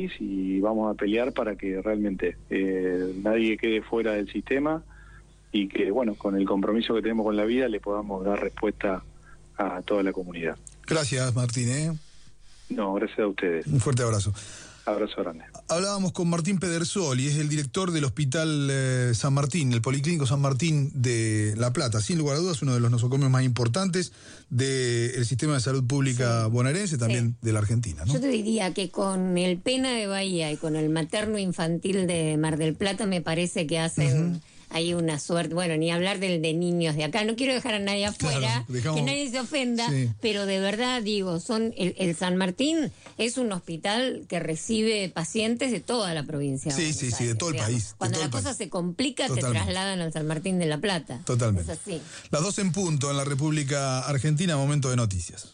país y vamos a pelear para que realmente nadie quede fuera del sistema y que, bueno, con el compromiso que tenemos con la vida le podamos dar respuesta a toda la comunidad. Gracias, Martín. No, gracias a ustedes. Un fuerte abrazo. Abrazo grande. Hablábamos con Martín Pedersoli, es el director del Hospital San Martín, el Policlínico San Martín de La Plata. Sin lugar a dudas, uno de los nosocomios más importantes del sistema de salud pública bonaerense, también de la Argentina, ¿no? Yo te diría que con el Pena de Bahía y con el materno infantil de Mar del Plata me parece que hacen... Hay una suerte, bueno, ni hablar de niños de acá, no quiero dejar a nadie afuera, que nadie se ofenda, pero de verdad digo, el San Martín es un hospital que recibe pacientes de toda la provincia. Sí, de todo el país. Cuando la cosa se complica, te trasladan al San Martín de La Plata. Totalmente. Es así. Las 2 en punto en la República Argentina, momento de noticias.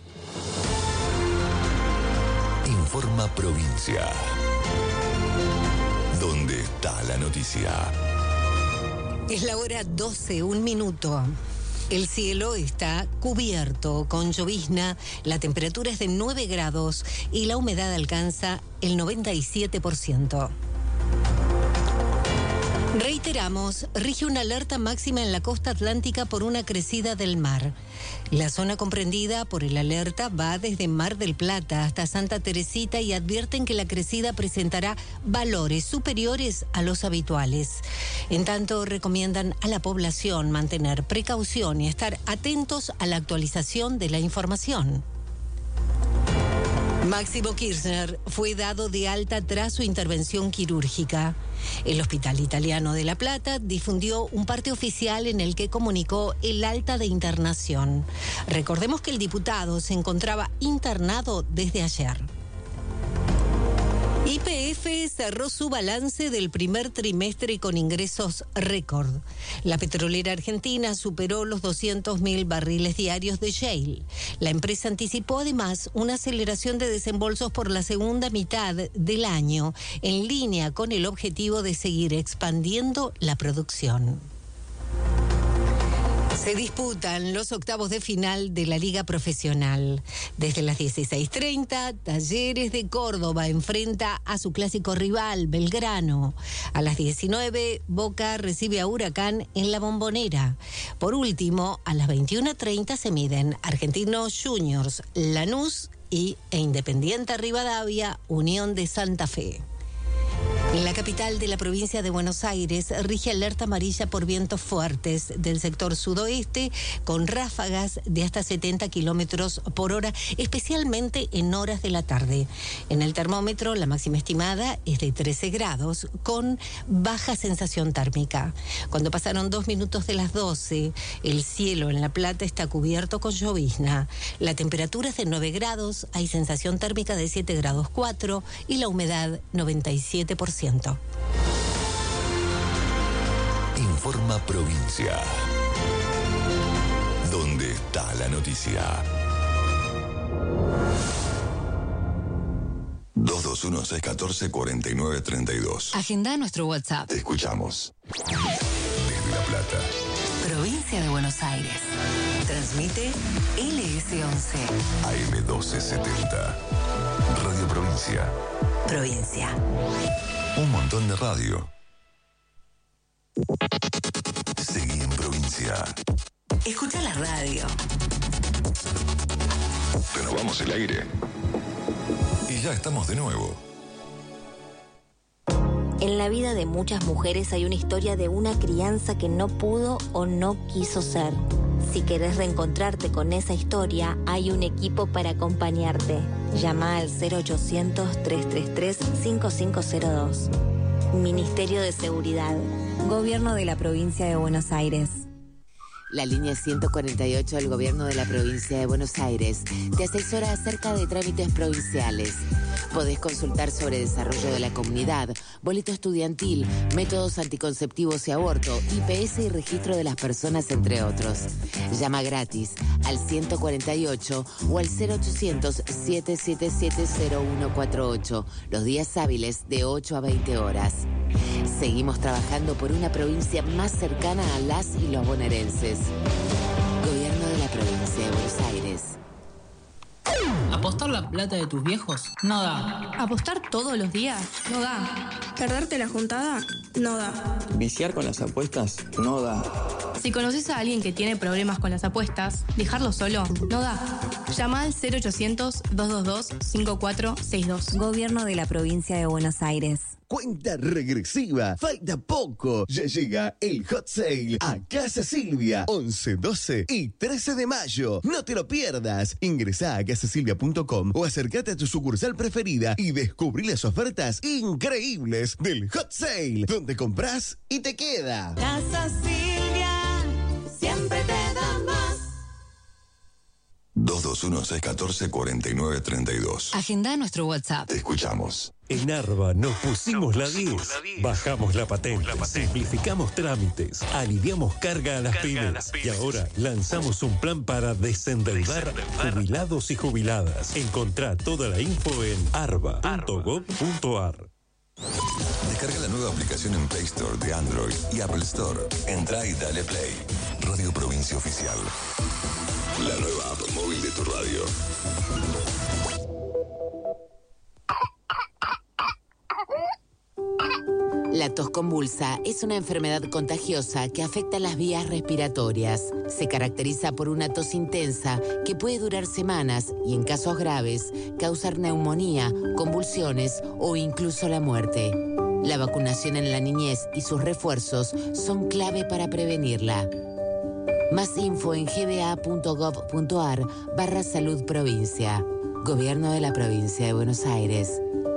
Informa Provincia. ¿Dónde está la noticia? Es la hora 12, 1 minuto. El cielo está cubierto con llovizna, la temperatura es de 9 grados y la humedad alcanza el 97%. Reiteramos, rige una alerta máxima en la costa atlántica por una crecida del mar. La zona comprendida por el alerta va desde Mar del Plata hasta Santa Teresita y advierten que la crecida presentará valores superiores a los habituales. En tanto, recomiendan a la población mantener precaución y estar atentos a la actualización de la información. Máximo Kirchner fue dado de alta tras su intervención quirúrgica. El Hospital Italiano de La Plata difundió un parte oficial en el que comunicó el alta de internación. Recordemos que el diputado se encontraba internado desde ayer. YPF cerró su balance del primer trimestre con ingresos récord. La petrolera argentina superó los 200.000 barriles diarios de shale. La empresa anticipó además una aceleración de desembolsos por la segunda mitad del año, en línea con el objetivo de seguir expandiendo la producción. Se disputan los octavos de final de la Liga Profesional. Desde las 16:30, Talleres de Córdoba enfrenta a su clásico rival, Belgrano. A las 19, Boca recibe a Huracán en La Bombonera. Por último, a las 21:30 se miden Argentinos Juniors, Lanús e Independiente Rivadavia, Unión de Santa Fe. En la capital de la provincia de Buenos Aires rige alerta amarilla por vientos fuertes del sector sudoeste con ráfagas de hasta 70 kilómetros por hora, especialmente en horas de la tarde. En el termómetro la máxima estimada es de 13 grados con baja sensación térmica. Cuando pasaron 2 minutos de las 12, el cielo en La Plata está cubierto con llovizna. La temperatura es de 9 grados, hay sensación térmica de 7 grados 4 y la humedad 97%. Informa Provincia. ¿Dónde está la noticia? 221-614-4932. Agenda nuestro WhatsApp. Te escuchamos. Desde La Plata. Provincia de Buenos Aires. Transmite LS11. AM1270. Radio Provincia. Provincia. Un montón de radio. Seguí en Provincia. Escucha la radio. Renovamos el aire. Y ya estamos de nuevo. En la vida de muchas mujeres hay una historia de una crianza que no pudo o no quiso ser. Si querés reencontrarte con esa historia, hay un equipo para acompañarte. Llama al 0800-333-5502. Ministerio de Seguridad. Gobierno de la Provincia de Buenos Aires. La línea 148 del Gobierno de la Provincia de Buenos Aires te asesora acerca de trámites provinciales. Podés consultar sobre desarrollo de la comunidad, boleto estudiantil, métodos anticonceptivos y aborto, IPS y registro de las personas, entre otros. Llama gratis al 148 o al 0800-777-0148, los días hábiles de 8 a 20 horas. Seguimos trabajando por una provincia más cercana a las y los bonaerenses. Gobierno de la Provincia de Buenos Aires. Apostar la plata de tus viejos? No da. ¿Apostar todos los días? No da. ¿Perderte la juntada? No da. ¿Viciar con las apuestas? No da. Si conoces a alguien que tiene problemas con las apuestas, dejarlo solo no da. Llama al 0800-222-5462. Gobierno de la Provincia de Buenos Aires. Cuenta regresiva, falta poco. Ya llega el Hot Sale a Casa Silvia, 11, 12 y 13 de mayo. No te lo pierdas. Ingresá a casasilvia.com o acércate a tu sucursal preferida y descubrí las ofertas increíbles del Hot Sale, donde comprás y te queda. Casa Silvia, siempre te da más. 221-614-4932. Agenda nuestro WhatsApp. Te escuchamos. En Arba nos pusimos la 10, bajamos la patente, simplificamos trámites, aliviamos carga a las pymes y ahora lanzamos un plan para desendeudar jubilados y jubiladas. Encontrá toda la info en arba.gov.ar. Descarga la nueva aplicación en Play Store de Android y Apple Store. Entra y dale play. Radio Provincia Oficial. La nueva app móvil de tu radio. La tos convulsa es una enfermedad contagiosa que afecta las vías respiratorias. Se caracteriza por una tos intensa que puede durar semanas y, en casos graves, causar neumonía, convulsiones o incluso la muerte. La vacunación en la niñez y sus refuerzos son clave para prevenirla. Más info en gba.gov.ar/salud provincia. Gobierno de la Provincia de Buenos Aires.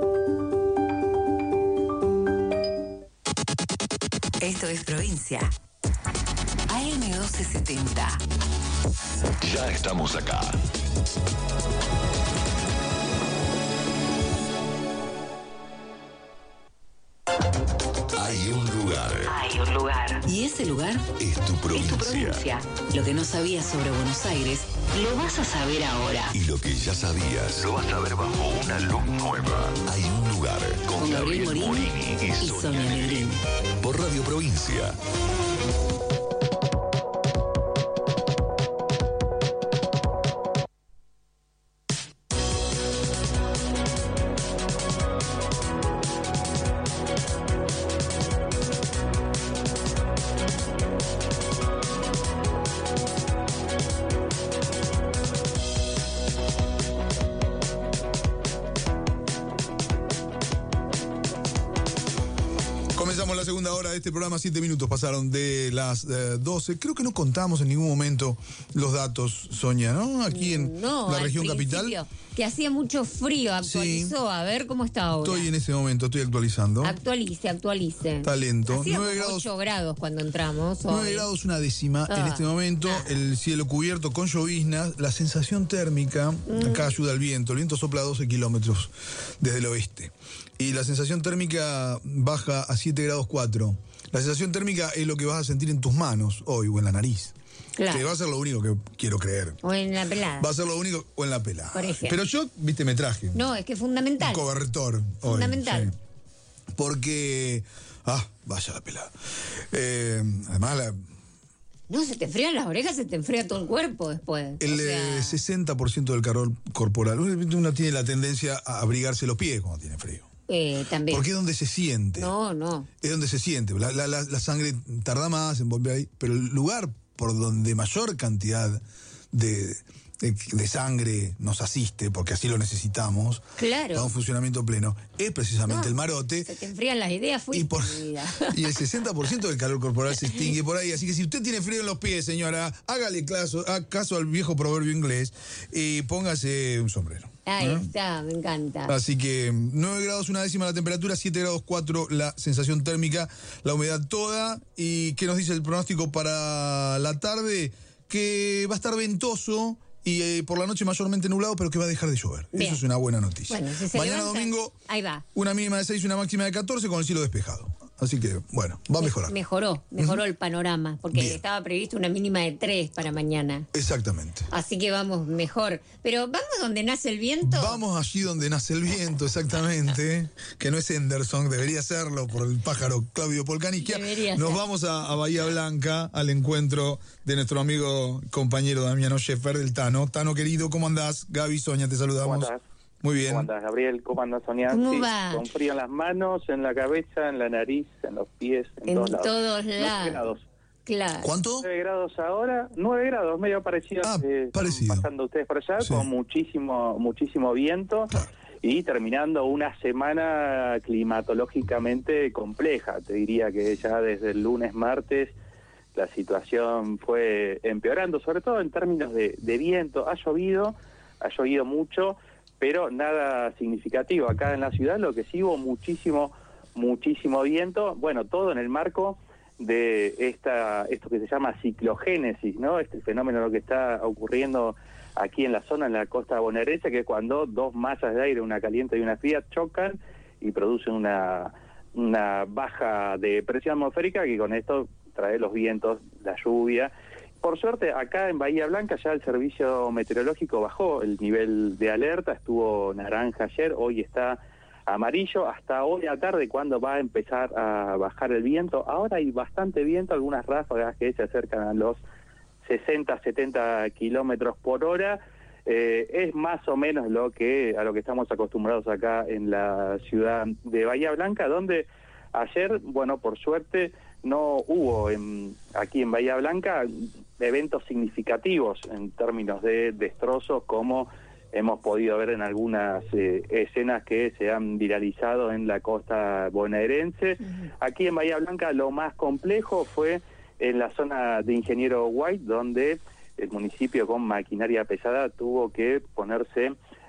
Esto es Provincia. AM1270. Ya estamos acá. Hay un lugar. Hay un lugar. Y ese lugar es tu provincia. Lo que no sabías sobre Buenos Aires, lo vas a saber ahora. Y lo que ya sabías, lo vas a ver bajo una luz nueva. Hay un lugar con Gabriel Morini y Sonia Negrín. Por Radio Provincia. Comenzamos la segunda hora de este programa. 7 minutos pasaron de las 12. Creo que no contamos en ningún momento los datos, Sonia, ¿no? Aquí en la región capital. Que hacía mucho frío, actualizó. Sí. A ver cómo está ahora. Estoy en ese momento, estoy actualizando. Actualice. Talento. Hacía 8 grados cuando entramos. 9 grados una décima en este momento. El cielo cubierto con lloviznas. La sensación térmica, acá ayuda el viento sopla a 12 kilómetros desde el oeste. Y la sensación térmica baja a 7 grados 4. La sensación térmica es lo que vas a sentir en tus manos hoy o en la nariz. Claro. Que va a ser lo único que quiero creer. O en la pelada. Va a ser lo único o en la pelada. Por ejemplo. Pero yo, me traje. No, es que es fundamental. Un cobertor. Fundamental. Hoy, sí. Porque... vaya la pelada. Además, no, se te enfrían las orejas, se te enfría todo el cuerpo después. El 60% del calor corporal. Uno tiene la tendencia a abrigarse los pies cuando tiene frío. También. Porque es donde se siente. No. Es donde se siente. La sangre tarda más en volver ahí. Pero el lugar por donde mayor cantidad de sangre nos asiste, porque así lo necesitamos, claro, para un funcionamiento pleno, es precisamente el marote. Se te enfrían las ideas, y el 60% del calor corporal se extingue por ahí. Así que si usted tiene frío en los pies, señora, hágale caso al viejo proverbio inglés y póngase un sombrero. Ahí está, me encanta. Así que 9 grados una décima la temperatura, 7 grados 4 la sensación térmica, la humedad toda. ¿Y qué nos dice el pronóstico para la tarde? Que va a estar ventoso y por la noche mayormente nublado, pero que va a dejar de llover. Bien. Eso es una buena noticia. Bueno, si se mañana levanta, domingo, ahí va. Una mínima de 6 y una máxima de 14 con el cielo despejado. Así que, bueno, va a mejorar. Mejoró el panorama, porque estaba previsto una mínima de 3 para mañana. Exactamente. Así que vamos mejor. Pero ¿vamos donde nace el viento? Vamos allí donde nace el viento, exactamente. Que no es Henderson, debería serlo por el pájaro Claudio Polcanischia. Nos vamos a Bahía Blanca, al encuentro de nuestro amigo compañero Damiano Scheffer del Tano. Tano querido, ¿cómo andás? Gaby, Sonia, te saludamos. ¿Cómo andás? Muy bien. ¿Cómo andás, Gabriel? ¿Cómo andás, Sonia? ¿Cómo va? Con frío en las manos, en la cabeza, en la nariz, en los pies, en todos lados. 9 grados. Claro. ¿Cuánto? 9 grados ahora, 9 grados, medio parecido. Parecido. Pasando ustedes por allá, con muchísimo viento. Y terminando una semana climatológicamente compleja. Te diría que ya desde el lunes, martes, la situación fue empeorando, sobre todo en términos de viento. Ha llovido mucho, pero nada significativo. Acá en la ciudad lo que sí hubo muchísimo viento, bueno, todo en el marco de esto que se llama ciclogénesis, ¿no? Este fenómeno que está ocurriendo aquí en la zona, en la costa bonaerense, que es cuando dos masas de aire, una caliente y una fría, chocan y producen una baja de presión atmosférica que con esto trae los vientos, la lluvia. Por suerte, acá en Bahía Blanca ya el servicio meteorológico bajó el nivel de alerta, estuvo naranja ayer, hoy está amarillo, hasta hoy a tarde cuando va a empezar a bajar el viento. Ahora hay bastante viento, algunas ráfagas que se acercan a los 60, 70 kilómetros por hora. Es más o menos a lo que estamos acostumbrados acá en la ciudad de Bahía Blanca, donde ayer, bueno, por suerte, no hubo aquí en Bahía Blanca eventos significativos en términos de destrozos, como hemos podido ver en algunas escenas que se han viralizado en la costa bonaerense. Aquí en Bahía Blanca lo más complejo fue en la zona de Ingeniero White, donde el municipio con maquinaria pesada tuvo que ponerse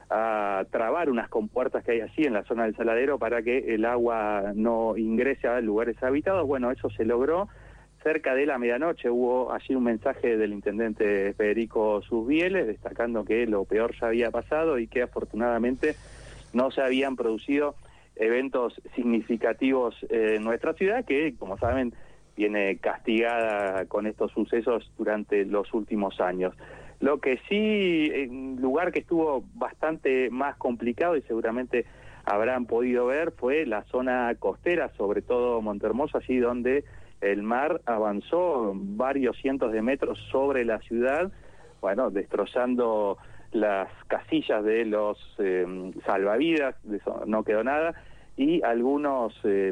a trabar unas compuertas que hay allí en la zona del Saladero para que el agua no ingrese a lugares habitados. Bueno, eso se logró. Cerca de la medianoche hubo allí un mensaje del intendente Federico Susbieles destacando que lo peor ya había pasado y que afortunadamente no se habían producido eventos significativos en nuestra ciudad, que, como saben, viene castigada con estos sucesos durante los últimos años. Lo que sí, un lugar que estuvo bastante más complicado y seguramente habrán podido ver, fue la zona costera, sobre todo Montehermoso, allí donde el mar avanzó varios cientos de metros sobre la ciudad, bueno, destrozando las casillas de los salvavidas, de eso no quedó nada, y algunos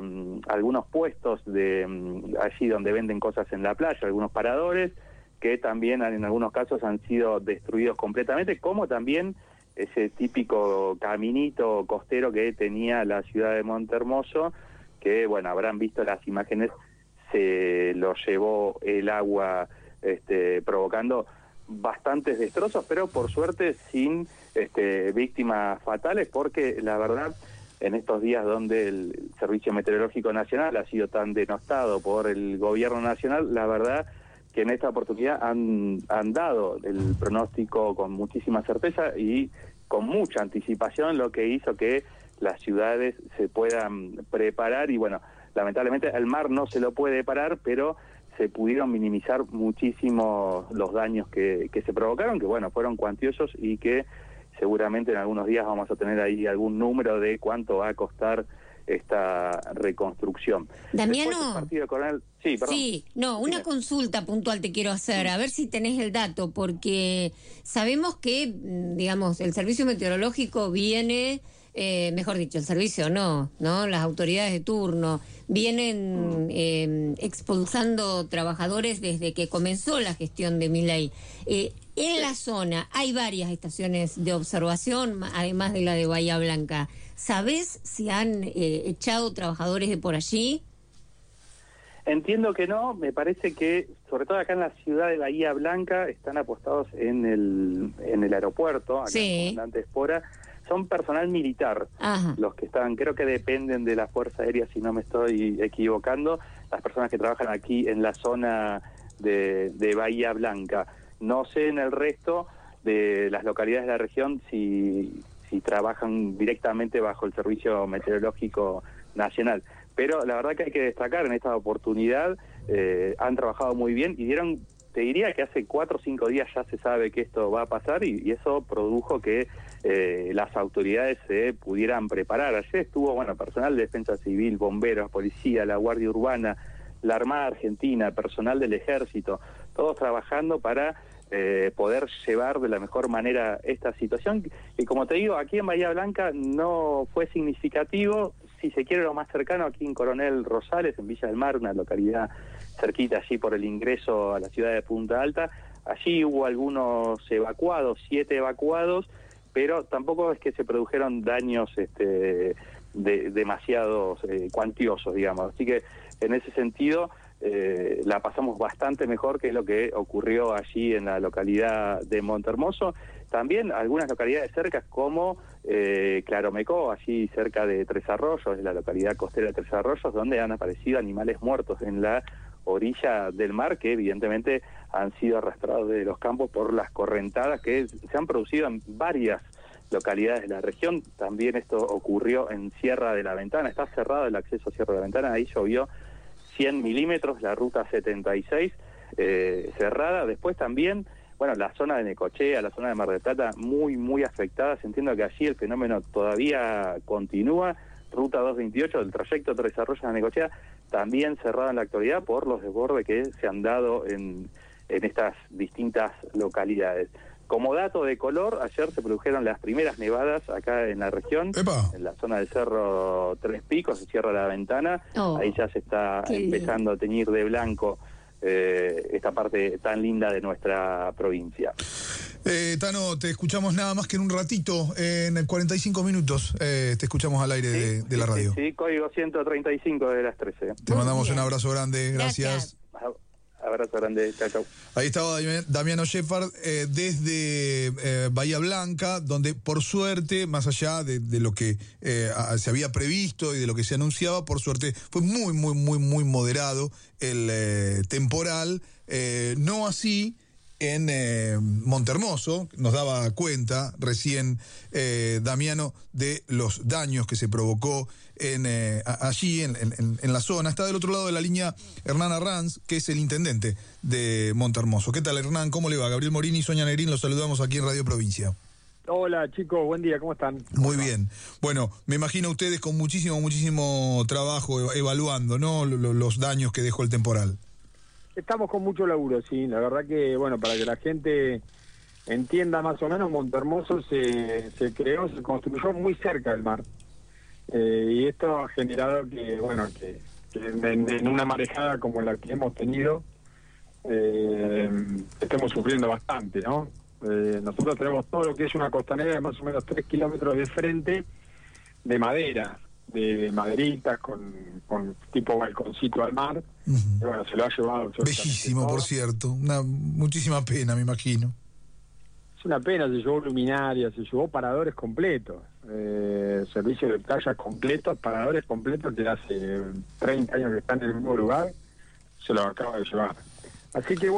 puestos allí donde venden cosas en la playa, algunos paradores, que también en algunos casos han sido destruidos completamente, como también ese típico caminito costero que tenía la ciudad de Montehermoso, que, bueno, habrán visto las imágenes, se lo llevó el agua, provocando bastantes destrozos, pero por suerte sin víctimas fatales, porque la verdad, en estos días donde el Servicio Meteorológico Nacional ha sido tan denostado por el gobierno nacional, la verdad que en esta oportunidad han dado el pronóstico con muchísima certeza y con mucha anticipación, lo que hizo que las ciudades se puedan preparar. Y bueno, lamentablemente el mar no se lo puede parar, pero se pudieron minimizar muchísimo los daños que se provocaron, que bueno, fueron cuantiosos y que seguramente en algunos días vamos a tener ahí algún número de cuánto va a costar esta reconstrucción. Damiano, una consulta puntual te quiero hacer, a ver si tenés el dato, porque sabemos que, digamos, el servicio meteorológico viene, mejor dicho, el servicio no, las autoridades de turno vienen expulsando trabajadores desde que comenzó la gestión de Milei. En la zona hay varias estaciones de observación, además de la de Bahía Blanca. ¿Sabés si han echado trabajadores de por allí? Entiendo que no, me parece que, sobre todo acá en la ciudad de Bahía Blanca, están apostados en el aeropuerto, acá en Comandante Espora. Son personal militar. Ajá. Los que están, creo que dependen de la Fuerza Aérea, si no me estoy equivocando, las personas que trabajan aquí en la zona de Bahía Blanca. No sé en el resto de las localidades de la región si trabajan directamente bajo el Servicio Meteorológico Nacional. pero la verdad que hay que destacar en esta oportunidad, han trabajado muy bien y te diría que hace 4 o 5 días ya se sabe que esto va a pasar y eso produjo que las autoridades se pudieran preparar. Ayer estuvo, personal de defensa civil, bomberos, policía, la Guardia Urbana, la Armada Argentina, personal del Ejército, todos trabajando para poder llevar de la mejor manera esta situación. Y como te digo, aquí en Bahía Blanca no fue significativo, si se quiere lo más cercano, aquí en Coronel Rosales, en Villa del Mar, una localidad cerquita allí por el ingreso a la ciudad de Punta Alta. Allí hubo algunos evacuados, 7 evacuados, pero tampoco es que se produjeron daños demasiados cuantiosos, digamos. Así que en ese sentido la pasamos bastante mejor que lo que ocurrió allí en la localidad de Montehermoso. También algunas localidades cercas como Claromecó, allí cerca de Tres Arroyos, en la localidad costera de Tres Arroyos, donde han aparecido animales muertos en la orilla del mar, que evidentemente han sido arrastrados de los campos por las correntadas que se han producido en varias localidades de la región. También esto ocurrió en Sierra de la Ventana, está cerrado el acceso a Sierra de la Ventana, ahí llovió 100 milímetros, la ruta 76 cerrada. Después también, la zona de Necochea, la zona de Mar del Plata, muy, muy afectada. Se entiende que allí el fenómeno todavía continúa. Ruta 228, el trayecto Tres Arroyos a Necochea, también cerrada en la actualidad por los desbordes que se han dado en estas distintas localidades. Como dato de color, ayer se produjeron las primeras nevadas acá en la región, en la zona del Cerro Tres Picos, en Sierra de la Ventana. Ahí ya se está empezando a teñir de blanco esta parte tan linda de nuestra provincia. Tano, te escuchamos nada más que en un ratito, en 45 minutos te escuchamos al aire de la radio. Sí, código 135 de las 13. Te mandamos un abrazo grande, gracias. Abrazo grande, chao, chao. Ahí estaba Damiano Shepard desde Bahía Blanca, donde por suerte, más allá de lo que se había previsto y de lo que se anunciaba, por suerte fue muy, muy, muy, muy moderado el temporal. No así en Montehermoso, nos daba cuenta recién Damiano de los daños que se provocó allí en la zona. Está del otro lado de la línea Hernán Arranz, que es el intendente de Montehermoso. ¿Qué tal, Hernán? ¿Cómo le va? Gabriel Morini y Sonia Negrín, los saludamos aquí en Radio Provincia. Hola, chicos, buen día, ¿cómo están? Muy bien. Bueno, me imagino ustedes con muchísimo trabajo evaluando, ¿no?, los daños que dejó el temporal. Estamos con mucho laburo, sí. La verdad que, para que la gente entienda más o menos, Montehermoso se construyó muy cerca del mar. Y esto ha generado que en una marejada como la que hemos tenido, estemos sufriendo bastante, ¿no? Nosotros tenemos todo lo que es una costanera de más o menos 3 kilómetros de frente de madera, de maderitas con tipo balconcito al mar. Y se lo ha llevado. Bellísimo, por cierto. Muchísima pena, me imagino. Es una pena, se llevó luminarias, se llevó paradores completos, servicios de playa completos, paradores completos que hace 30 años que están en el mismo lugar, se los acaba de llevar. Así que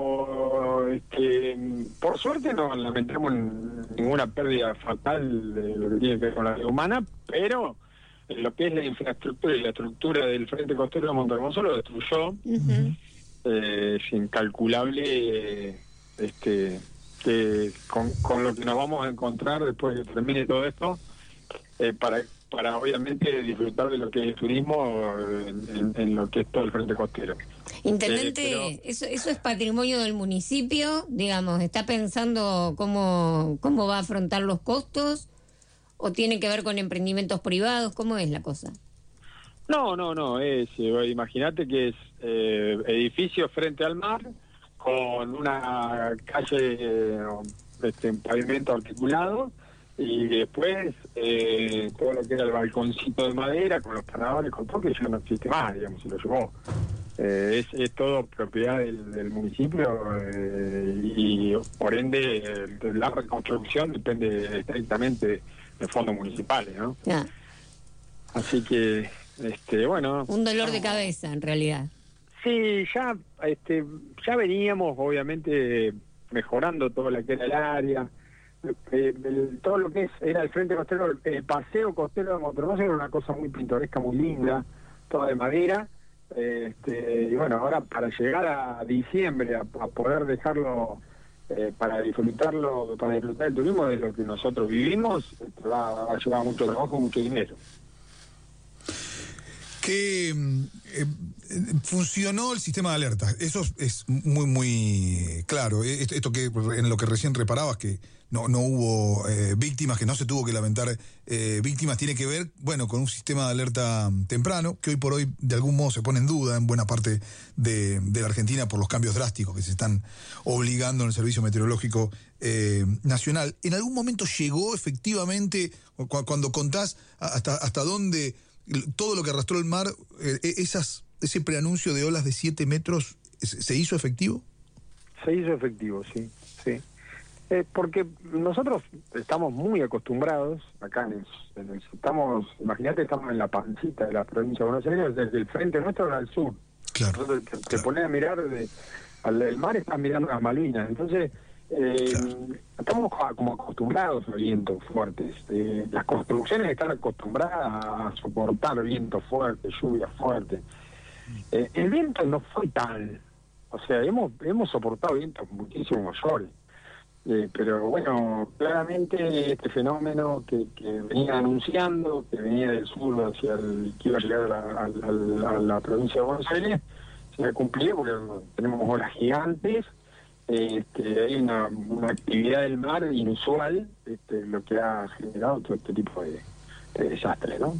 por suerte no lamentamos ninguna pérdida fatal de lo que tiene que ver con la vida humana, pero lo que es la infraestructura y la estructura del Frente Costero de Montehermoso lo destruyó. Es incalculable que con lo que nos vamos a encontrar después de que termine todo esto, para obviamente disfrutar de lo que es el turismo en lo que es todo el Frente Costero. Intendente, eso es patrimonio del municipio, digamos, ¿está pensando cómo va a afrontar los costos? ¿O tiene que ver con emprendimientos privados? ¿Cómo es la cosa? No, imagínate que es edificio frente al mar, con una calle, un pavimento articulado, y después todo lo que era el balconcito de madera, con los paradores, con todo, que ya no existe más, digamos, se lo llevó. Es todo propiedad del municipio y por ende la reconstrucción depende estrictamente de fondos municipales, ¿no? Yeah. Así que, un dolor de cabeza, en realidad. Sí, ya veníamos, obviamente, mejorando todo lo que era el área, todo lo que era el Frente Costero, el paseo costero de Montehermoso era una cosa muy pintoresca, muy linda, toda de madera. Y bueno, ahora para llegar a diciembre, a poder dejarlo para disfrutar el turismo de lo que nosotros vivimos, va a llevar mucho trabajo, mucho dinero. Que funcionó el sistema de alerta, eso es muy muy claro. Esto que en lo que recién reparabas, que no hubo víctimas, que no se tuvo que lamentar víctimas, tiene que ver, bueno, con un sistema de alerta temprano, que hoy por hoy de algún modo se pone en duda en buena parte de la Argentina por los cambios drásticos que se están obligando en el Servicio Meteorológico Nacional. ¿En algún momento llegó efectivamente, cuando contás hasta dónde todo lo que arrastró el mar, ese preanuncio de olas de 7 metros, ¿se hizo efectivo? Se hizo efectivo, sí. Porque nosotros estamos muy acostumbrados, acá imagínate, estamos en la pancita de la provincia de Buenos Aires, desde el frente nuestro al sur. Claro. Entonces te pones a mirar, el mar estás mirando las Malvinas, entonces estamos como acostumbrados a vientos fuertes. Las construcciones están acostumbradas a soportar vientos fuertes, lluvia fuerte. El viento no fue tal, o sea, hemos soportado vientos muchísimo mayores. Pero bueno, claramente este fenómeno que venía anunciando, que venía del sur que iba a llegar a la provincia de Buenos Aires, se ha cumplido porque tenemos olas gigantes. Hay una actividad del mar inusual, lo que ha generado todo este tipo de desastre, ¿no?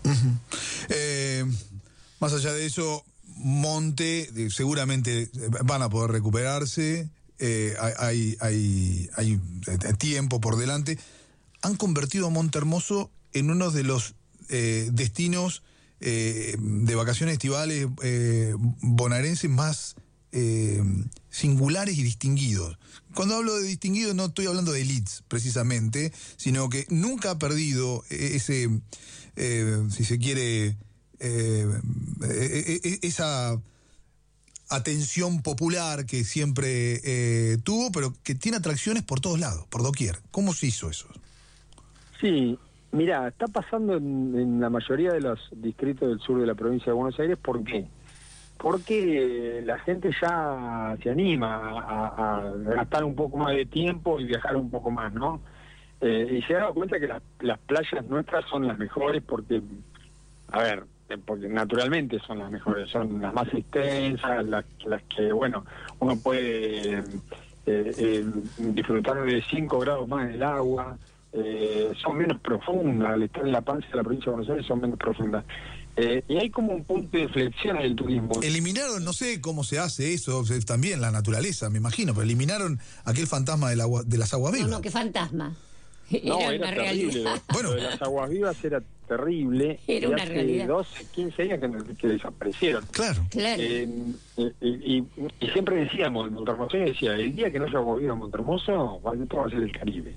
Más allá de eso, Monte seguramente van a poder recuperarse. Hay tiempo por delante. Han convertido a Monte Hermoso en uno de los destinos de vacaciones estivales bonaerenses más singulares y distinguidos. Cuando hablo de distinguidos no estoy hablando de elites precisamente, sino que nunca ha perdido ese, si se quiere, esa atención popular que siempre tuvo, pero que tiene atracciones por todos lados, por doquier. ¿Cómo se hizo eso? Sí, mira, está pasando en la mayoría de los distritos del sur de la provincia de Buenos Aires. ¿Por qué? Porque la gente ya se anima a gastar un poco más de tiempo y viajar un poco más, ¿no? Y se ha dado cuenta que las playas nuestras son las mejores porque naturalmente son las mejores, son las más extensas, las que, bueno, uno puede disfrutar de 5 grados más del agua, son menos profundas, al estar en la panza de la provincia de Buenos Aires son menos profundas. Y hay como un punto de inflexión en el turismo. Eliminaron, no sé cómo se hace eso, también la naturaleza, me imagino, pero eliminaron aquel fantasma de las aguas vivas. No, qué fantasma. No, era una terrible. Realidad. Bueno, lo de las aguas vivas era terrible. Era una hace realidad. 12, 15 años que desaparecieron. Claro. Y siempre decíamos, en Montermoso decía, el día que no haya aguas vivas en Montermoso, todo va a ser el Caribe.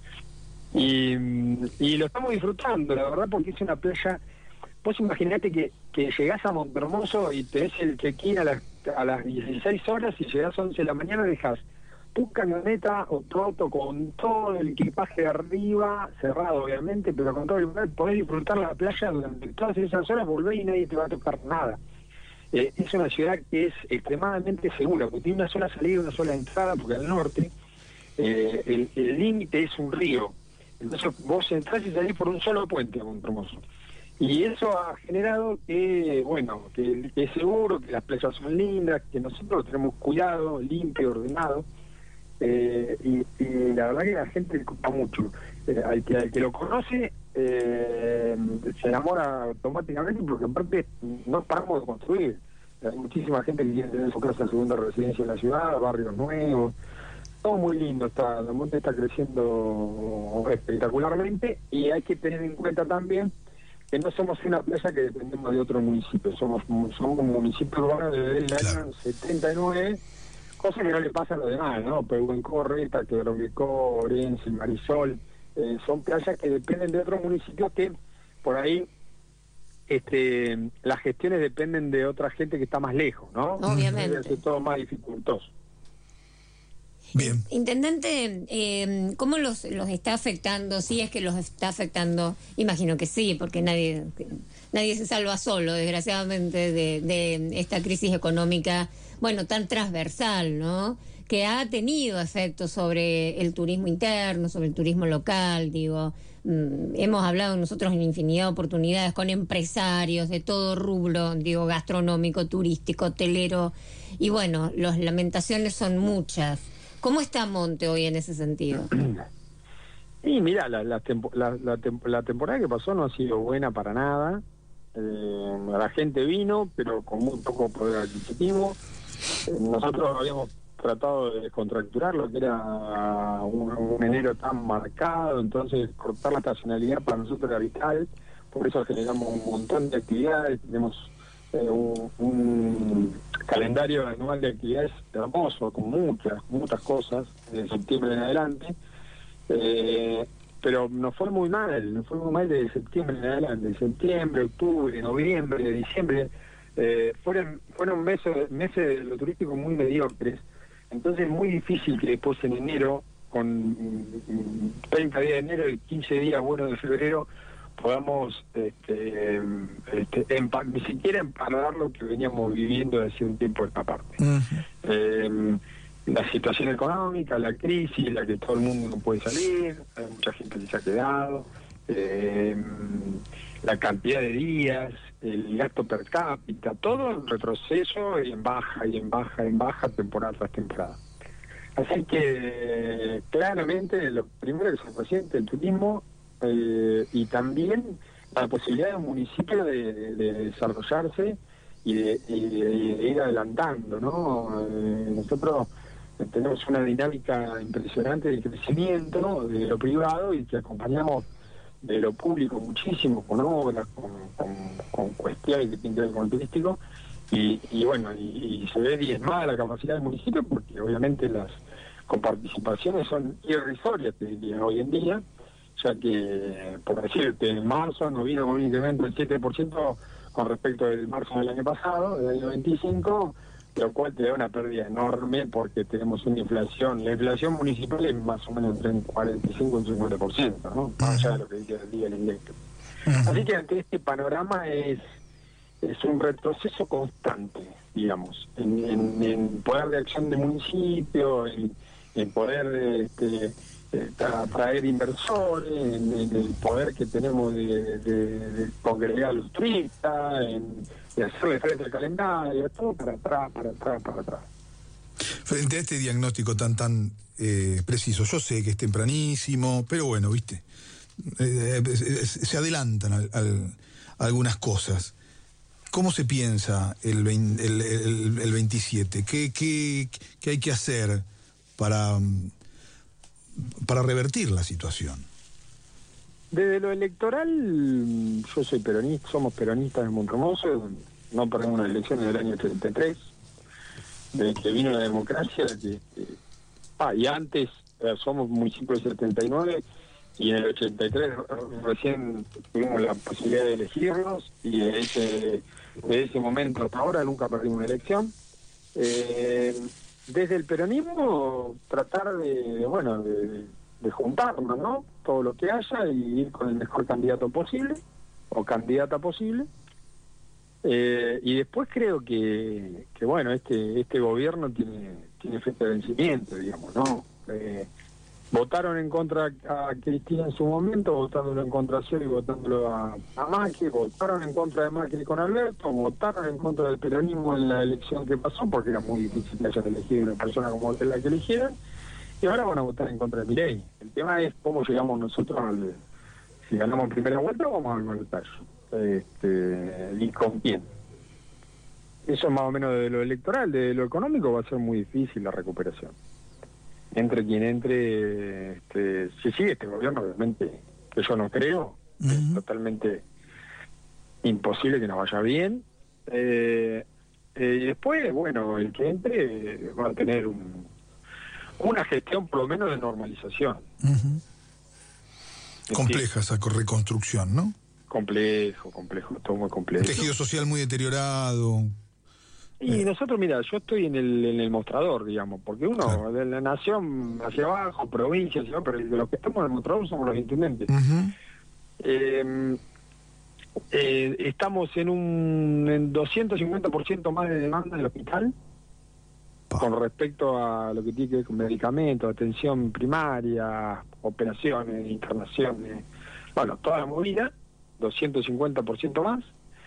Y lo estamos disfrutando, la verdad, porque es una playa. Vos imaginate que llegás a Montermoso y tenés el check-in a las 16 horas y llegás a 11 de la mañana, dejás tu camioneta o tu auto con todo el equipaje arriba, cerrado obviamente, pero con todo el equipaje, podés disfrutar la playa durante todas esas horas, volvés y nadie te va a tocar nada. Es una ciudad que es extremadamente segura, porque tiene una sola salida y una sola entrada, porque al norte el límite es un río. Entonces vos entrás y salís por un solo puente a Montermoso. Y eso ha generado que, bueno, que es seguro, que las playas son lindas, que nosotros tenemos cuidado, limpio, ordenado. Y la verdad que la gente le gusta mucho. Al que lo conoce se enamora automáticamente, porque aparte no paramos de construir. Hay muchísima gente que quiere tener su casa segunda residencia en la ciudad, barrios nuevos. Todo muy lindo, la monte está creciendo espectacularmente, y hay que tener en cuenta también que no somos una playa que dependemos de otro municipio, somos un municipio urbano desde el año 79, cosa que no le pasa a los demás, ¿no? Pehuen, Correta, Quebroquecó, Orense, Marisol, son playas que dependen de otros municipios que por ahí las gestiones dependen de otra gente que está más lejos, ¿no? Obviamente. Es todo más dificultoso. Bien. Intendente, ¿cómo los está afectando? Si es que los está afectando, imagino que sí, porque nadie se salva solo, desgraciadamente, de esta crisis económica, bueno, tan transversal, ¿no? Que ha tenido efectos sobre el turismo interno, sobre el turismo local, digo. Hemos hablado nosotros en infinidad de oportunidades con empresarios de todo rubro, digo, gastronómico, turístico, hotelero, y bueno, las lamentaciones son muchas. ¿Cómo está Monte hoy en ese sentido? Y mira, la temporada que pasó no ha sido buena para nada. La gente vino, pero con muy poco poder adquisitivo. Nosotros habíamos tratado de descontracturar lo que era un enero tan marcado, entonces cortar la estacionalidad para nosotros era vital. Por eso generamos un montón de actividades, tenemos un calendario anual de actividades hermoso, con muchas cosas, de septiembre en adelante, pero nos fue muy mal de septiembre en adelante, de septiembre, octubre, noviembre, diciembre, fueron meses de lo turístico muy mediocres, entonces es muy difícil que después en enero, con 30 días de enero y 15 días buenos de febrero, podamos ni siquiera emparar lo que veníamos viviendo desde un tiempo a esta parte. La situación económica, la crisis, la que todo el mundo no puede salir, hay mucha gente que se ha quedado, la cantidad de días, el gasto per cápita, todo en retroceso y en baja, temporada tras temporada. Así que claramente lo primero que se resiente el turismo, y también la posibilidad de un municipio de desarrollarse y de ir adelantando, ¿no? Nosotros tenemos una dinámica impresionante de crecimiento de lo privado y que acompañamos de lo público muchísimo, con obras, con cuestiones que tienen que ver con el turístico, y bueno, y se ve diezmada la capacidad del municipio porque obviamente las coparticipaciones son irrisorias, te diría, hoy en día, ya que, por decirte, en marzo nos vino con un incremento del 7% con respecto del marzo del año pasado, del año 25, lo cual te da una pérdida enorme porque tenemos una inflación. La inflación municipal es más o menos entre un 45 y un 50%, ¿no? Más allá de lo que dice el día del indecto. Así que ante este panorama es un retroceso constante, digamos, en poder de acción del municipio, en poder atraer inversores, en el poder que tenemos de congregar a los turistas, de hacerle frente al calendario, todo para atrás. Frente a este diagnóstico tan preciso, yo sé que es tempranísimo, pero bueno, viste, se adelantan algunas cosas. ¿Cómo se piensa el 27? ¿Qué hay que hacer para revertir la situación? Desde lo electoral, yo soy peronista, somos peronistas de Montehermoso, no perdimos las elecciones del año 83, desde que vino la democracia, y antes somos municipio del 79, y en el 83 recién tuvimos la posibilidad de elegirnos, y de ese momento hasta ahora nunca perdimos una elección. Desde el peronismo tratar de juntarnos, ¿no? Todo lo que haya y ir con el mejor candidato posible o candidata posible. Y después creo que bueno, este gobierno tiene fecha de vencimiento, digamos, ¿no? Votaron en contra a Cristina en su momento, votándolo en contra a Scioli y votándolo a Macri, votaron en contra de Macri con Alberto, votaron en contra del peronismo en la elección que pasó, porque era muy difícil que hayan elegido una persona como la que eligieron, y ahora van a votar en contra de Milei. El tema es cómo llegamos nosotros si ganamos en primera vuelta o vamos al balotaje, y con quién. Eso es más o menos de lo electoral. De lo económico va a ser muy difícil la recuperación. Entre quien entre, si sigue este gobierno, obviamente, que yo no creo, es totalmente imposible que nos vaya bien. Y después, bueno, el que entre va a tener una gestión por lo menos de normalización. Compleja esa reconstrucción, ¿no? Complejo, todo muy complejo. Tejido social muy deteriorado. Y nosotros, mira, yo estoy en el mostrador, digamos, porque uno de la nación hacia abajo, provincia hacia abajo, pero los que estamos en el mostrador somos los intendentes. Estamos en 250% más de demanda en el hospital con respecto a lo que tiene que ver con medicamentos, atención primaria, operaciones, internaciones, bueno, toda la movida, 250% más.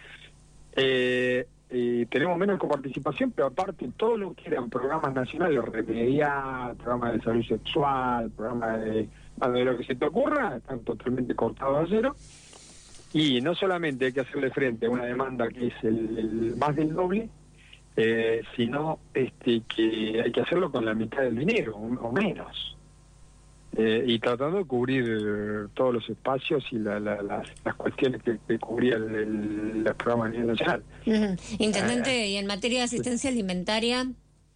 Tenemos menos coparticipación, pero aparte todo lo que eran programas nacionales, remediar, programas de salud sexual, programas de lo que se te ocurra, están totalmente cortados a cero. Y no solamente hay que hacerle frente a una demanda que es el más del doble, sino que hay que hacerlo con la mitad del dinero, o menos. Y tratando de cubrir todos los espacios y las cuestiones que cubría el programa a nivel nacional. Intendente, ¿y en materia de asistencia alimentaria?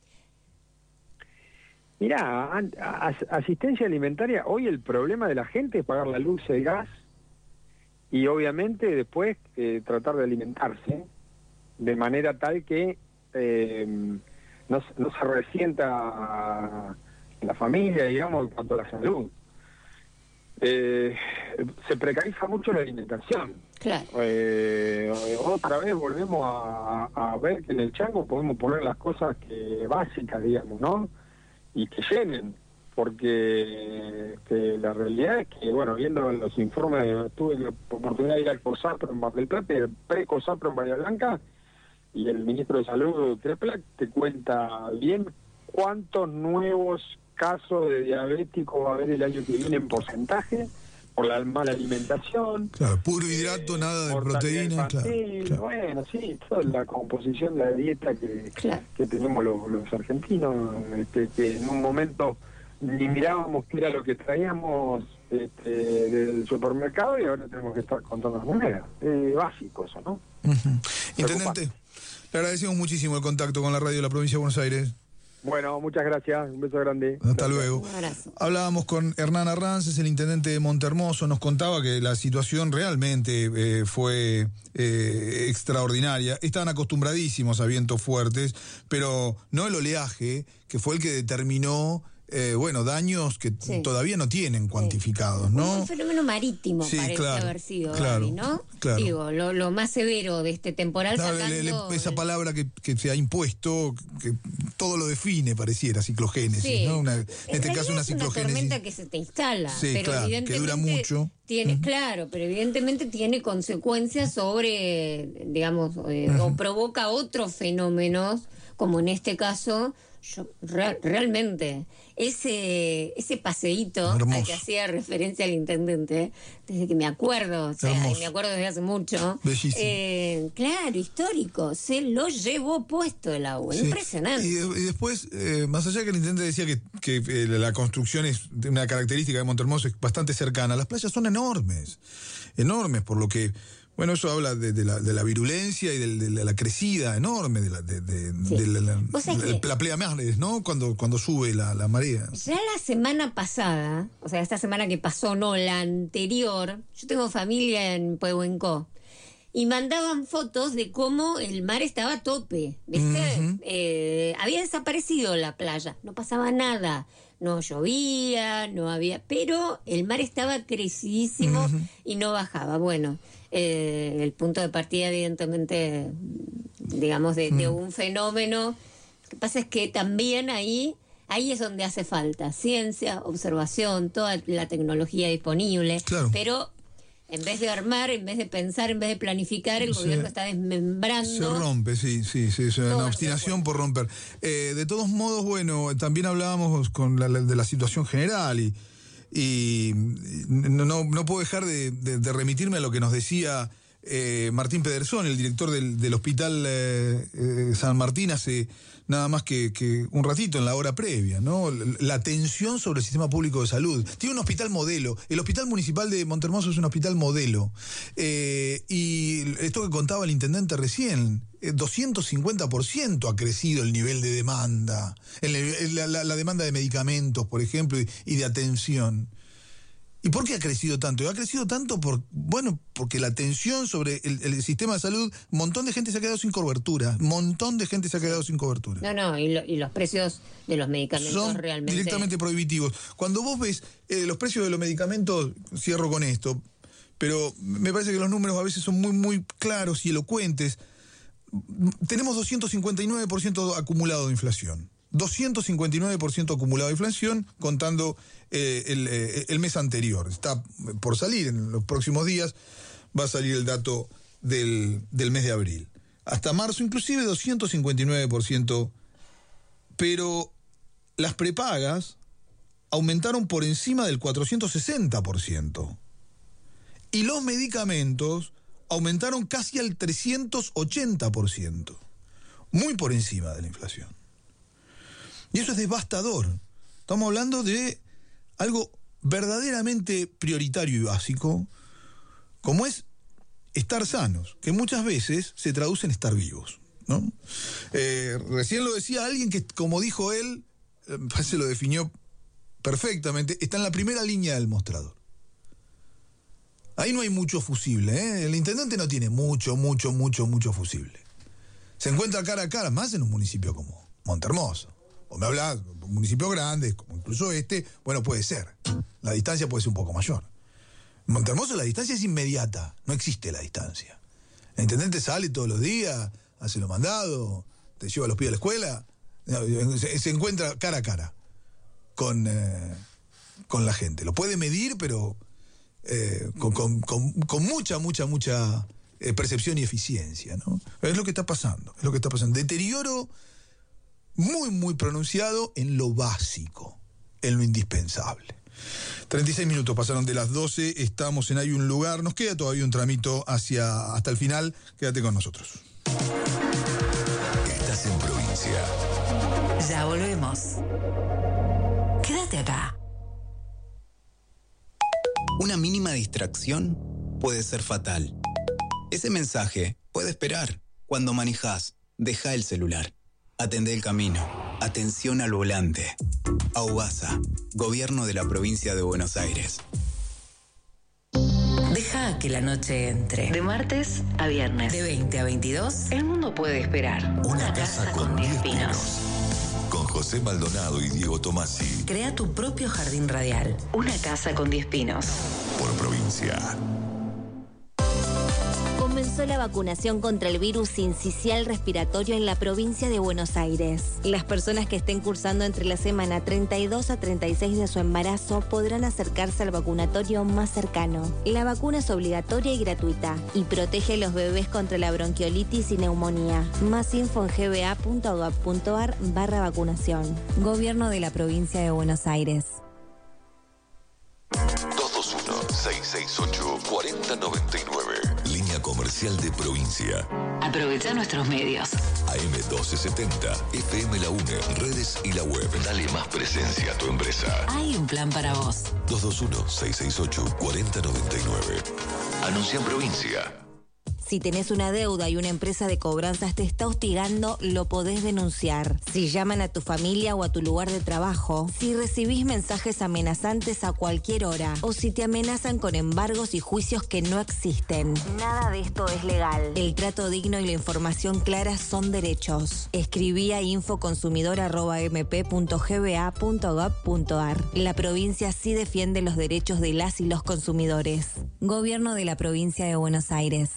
Mirá, asistencia alimentaria, hoy el problema de la gente es pagar la luz, el gas, y obviamente después tratar de alimentarse, de manera tal que no se resienta la familia, digamos, en cuanto a la salud. Se precariza mucho la alimentación. Claro. Otra vez volvemos a ver que en el chango podemos poner las cosas básicas, digamos, ¿no? Y que llenen, porque la realidad es que, bueno, viendo los informes, tuve la oportunidad de ir al COSAPRO en Mar del Plata, el pre-COSAPRO en Bahía Blanca, y el ministro de Salud, Kreplak, te cuenta bien cuántos nuevos casos de diabéticos va a haber el año que viene en porcentaje, por la mala alimentación. Claro, puro hidrato, nada de proteína. Claro. Bueno, sí, toda la composición de la dieta que tenemos los argentinos, que en un momento ni mirábamos qué era lo que traíamos del supermercado y ahora tenemos que estar contando las monedas. Básico eso, ¿no? Intendente, le agradecemos muchísimo el contacto con la radio de la provincia de Buenos Aires. Bueno, muchas gracias, un beso grande. Hasta luego. Un abrazo. Hablábamos con Hernán Arranz, es el intendente de Montehermoso, nos contaba que la situación realmente fue extraordinaria. Estaban acostumbradísimos a vientos fuertes, pero no el oleaje, que fue el que determinó daños que todavía no tienen cuantificados, ¿no? Un fenómeno marítimo parece haber sido, Gaby, ¿no? Claro. Digo, lo más severo de este temporal, esa palabra que se ha impuesto, que todo lo define, pareciera, ciclogénesis, ¿no? En este caso una ciclogénesis. Es una tormenta que se te instala, pero evidentemente que dura mucho. Claro, pero evidentemente tiene consecuencias sobre, digamos, o provoca otros fenómenos, como en este caso. Yo realmente ese paseíto al que hacía referencia el intendente, desde que me acuerdo, y me acuerdo desde hace mucho, claro, histórico, se lo llevó puesto el agua, impresionante. Y después, más allá que el intendente decía que la construcción es una característica de Montehermoso, es bastante cercana, las playas son enormes, por lo que... Bueno, eso habla de la virulencia y de la crecida enorme de la pleamar, ¿no? Cuando sube la marea. Ya la semana pasada, o sea, esta semana que pasó, no, la anterior, yo tengo familia en Pehuenco, y mandaban fotos de cómo el mar estaba a tope, ¿viste? Había desaparecido la playa, no pasaba nada. No llovía, no había... Pero el mar estaba crecidísimo y no bajaba. Bueno, el punto de partida, evidentemente, digamos, de un fenómeno. Lo que pasa es que también ahí es donde hace falta ciencia, observación, toda la tecnología disponible. Claro. Pero... en vez de armar, en vez de pensar, en vez de planificar, el gobierno está desmembrando. Se rompe, sí, es una obstinación por romper. De todos modos, bueno, también hablábamos de la situación general y no puedo dejar de remitirme a lo que nos decía Martín Pedersón, el director del Hospital San Martín, hace nada más que un ratito, en la hora previa, ¿no? La atención sobre el sistema público de salud. Tiene un hospital modelo. El Hospital Municipal de Montehermoso es un hospital modelo. Y esto que contaba el intendente recién, 250% ha crecido el nivel de demanda. La demanda de medicamentos, por ejemplo, y de atención. ¿Y por qué ha crecido tanto? Ha crecido tanto porque la tensión sobre el sistema de salud, un montón de gente se ha quedado sin cobertura. No, y los precios de los medicamentos son realmente directamente prohibitivos. Cuando vos ves los precios de los medicamentos, cierro con esto, pero me parece que los números a veces son muy, muy claros y elocuentes. Tenemos 259% acumulado de inflación. 259% acumulado de inflación, contando el mes anterior. Está por salir en los próximos días, va a salir el dato del mes de abril. Hasta marzo, inclusive 259%, pero las prepagas aumentaron por encima del 460%. Y los medicamentos aumentaron casi al 380%, muy por encima de la inflación. Y eso es devastador. Estamos hablando de algo verdaderamente prioritario y básico, como es estar sanos, que muchas veces se traduce en estar vivos, ¿no? Recién lo decía alguien que, como dijo él, se lo definió perfectamente, está en la primera línea del mostrador. Ahí no hay mucho fusible, ¿eh? El intendente no tiene mucho fusible. Se encuentra cara a cara, más en un municipio como Montehermoso. O me hablas de municipios grandes, como incluso bueno, puede ser. La distancia puede ser un poco mayor. En Montehermoso la distancia es inmediata, no existe la distancia. El intendente sale todos los días, hace los mandados, te lleva a los pibes a la escuela, se encuentra cara a cara con la gente. Lo puede medir, pero con mucha percepción y eficiencia, ¿no? Es lo que está pasando, Deterioro muy, muy pronunciado en lo básico, en lo indispensable. 36 minutos pasaron de las 12, estamos en Hay un lugar, nos queda todavía un tramito hasta el final, quédate con nosotros. Estás en provincia. Ya volvemos. Quédate acá. Una mínima distracción puede ser fatal. Ese mensaje puede esperar. Cuando manejás, deja el celular. Atendé el camino. Atención al volante. AUBASA, Gobierno de la Provincia de Buenos Aires. Deja que la noche entre. De martes a viernes. De 20 a 22, el mundo puede esperar. Una casa con 10 pinos. Con José Maldonado y Diego Tomasi. Crea tu propio jardín radial. Una casa con 10 pinos. Por provincia. Comenzó la vacunación contra el virus sincicial respiratorio en la provincia de Buenos Aires. Las personas que estén cursando entre la semana 32 a 36 de su embarazo podrán acercarse al vacunatorio más cercano. La vacuna es obligatoria y gratuita y protege a los bebés contra la bronquiolitis y neumonía. Más info en gba.gov.ar/vacunación. Gobierno de la provincia de Buenos Aires. 221-668-4099. Línea comercial de provincia. Aprovecha nuestros medios. AM1270, FM La UNE, redes y la web. Dale más presencia a tu empresa. Hay un plan para vos. 221-668-4099. Anuncia en provincia. Si tenés una deuda y una empresa de cobranzas te está hostigando, lo podés denunciar. Si llaman a tu familia o a tu lugar de trabajo, si recibís mensajes amenazantes a cualquier hora o si te amenazan con embargos y juicios que no existen. Nada de esto es legal. El trato digno y la información clara son derechos. Escribí a infoconsumidor@mp.gba.gov.ar. La provincia sí defiende los derechos de las y los consumidores. Gobierno de la provincia de Buenos Aires.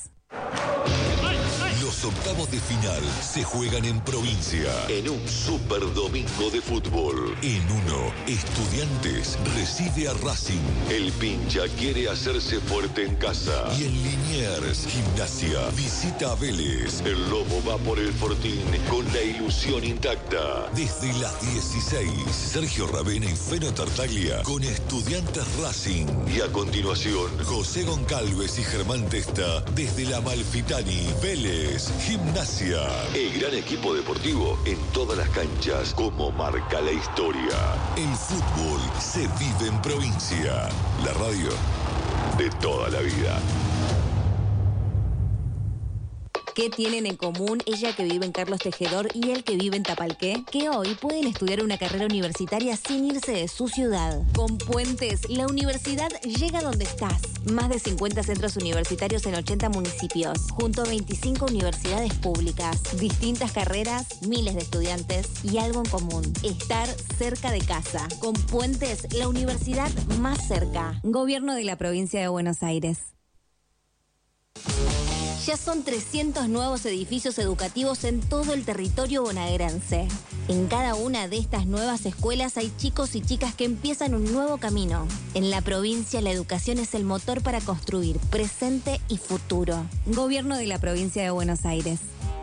Los octavos de final se juegan en provincia, en un super domingo de fútbol. En uno, Estudiantes recibe a Racing. El Pincha quiere hacerse fuerte en casa. Y en Liniers, Gimnasia visita a Vélez. El Lobo va por el Fortín con la ilusión intacta. Desde las 16, Sergio Ravena y Feno Tartaglia con Estudiantes Racing. Y a continuación, José Goncalves y Germán Testa desde la Malfitani, Vélez, Gimnasia. El gran equipo deportivo en todas las canchas, como marca la historia. El fútbol se vive en provincia. La radio de toda la vida. ¿Qué tienen en común ella que vive en Carlos Tejedor y él que vive en Tapalqué? Que hoy pueden estudiar una carrera universitaria sin irse de su ciudad. Con Puentes, la universidad llega donde estás. Más de 50 centros universitarios en 80 municipios, junto a 25 universidades públicas. Distintas carreras, miles de estudiantes y algo en común: estar cerca de casa. Con Puentes, la universidad más cerca. Gobierno de la Provincia de Buenos Aires. Ya son 300 nuevos edificios educativos en todo el territorio bonaerense. En cada una de estas nuevas escuelas hay chicos y chicas que empiezan un nuevo camino. En la provincia, la educación es el motor para construir presente y futuro. Gobierno de la Provincia de Buenos Aires.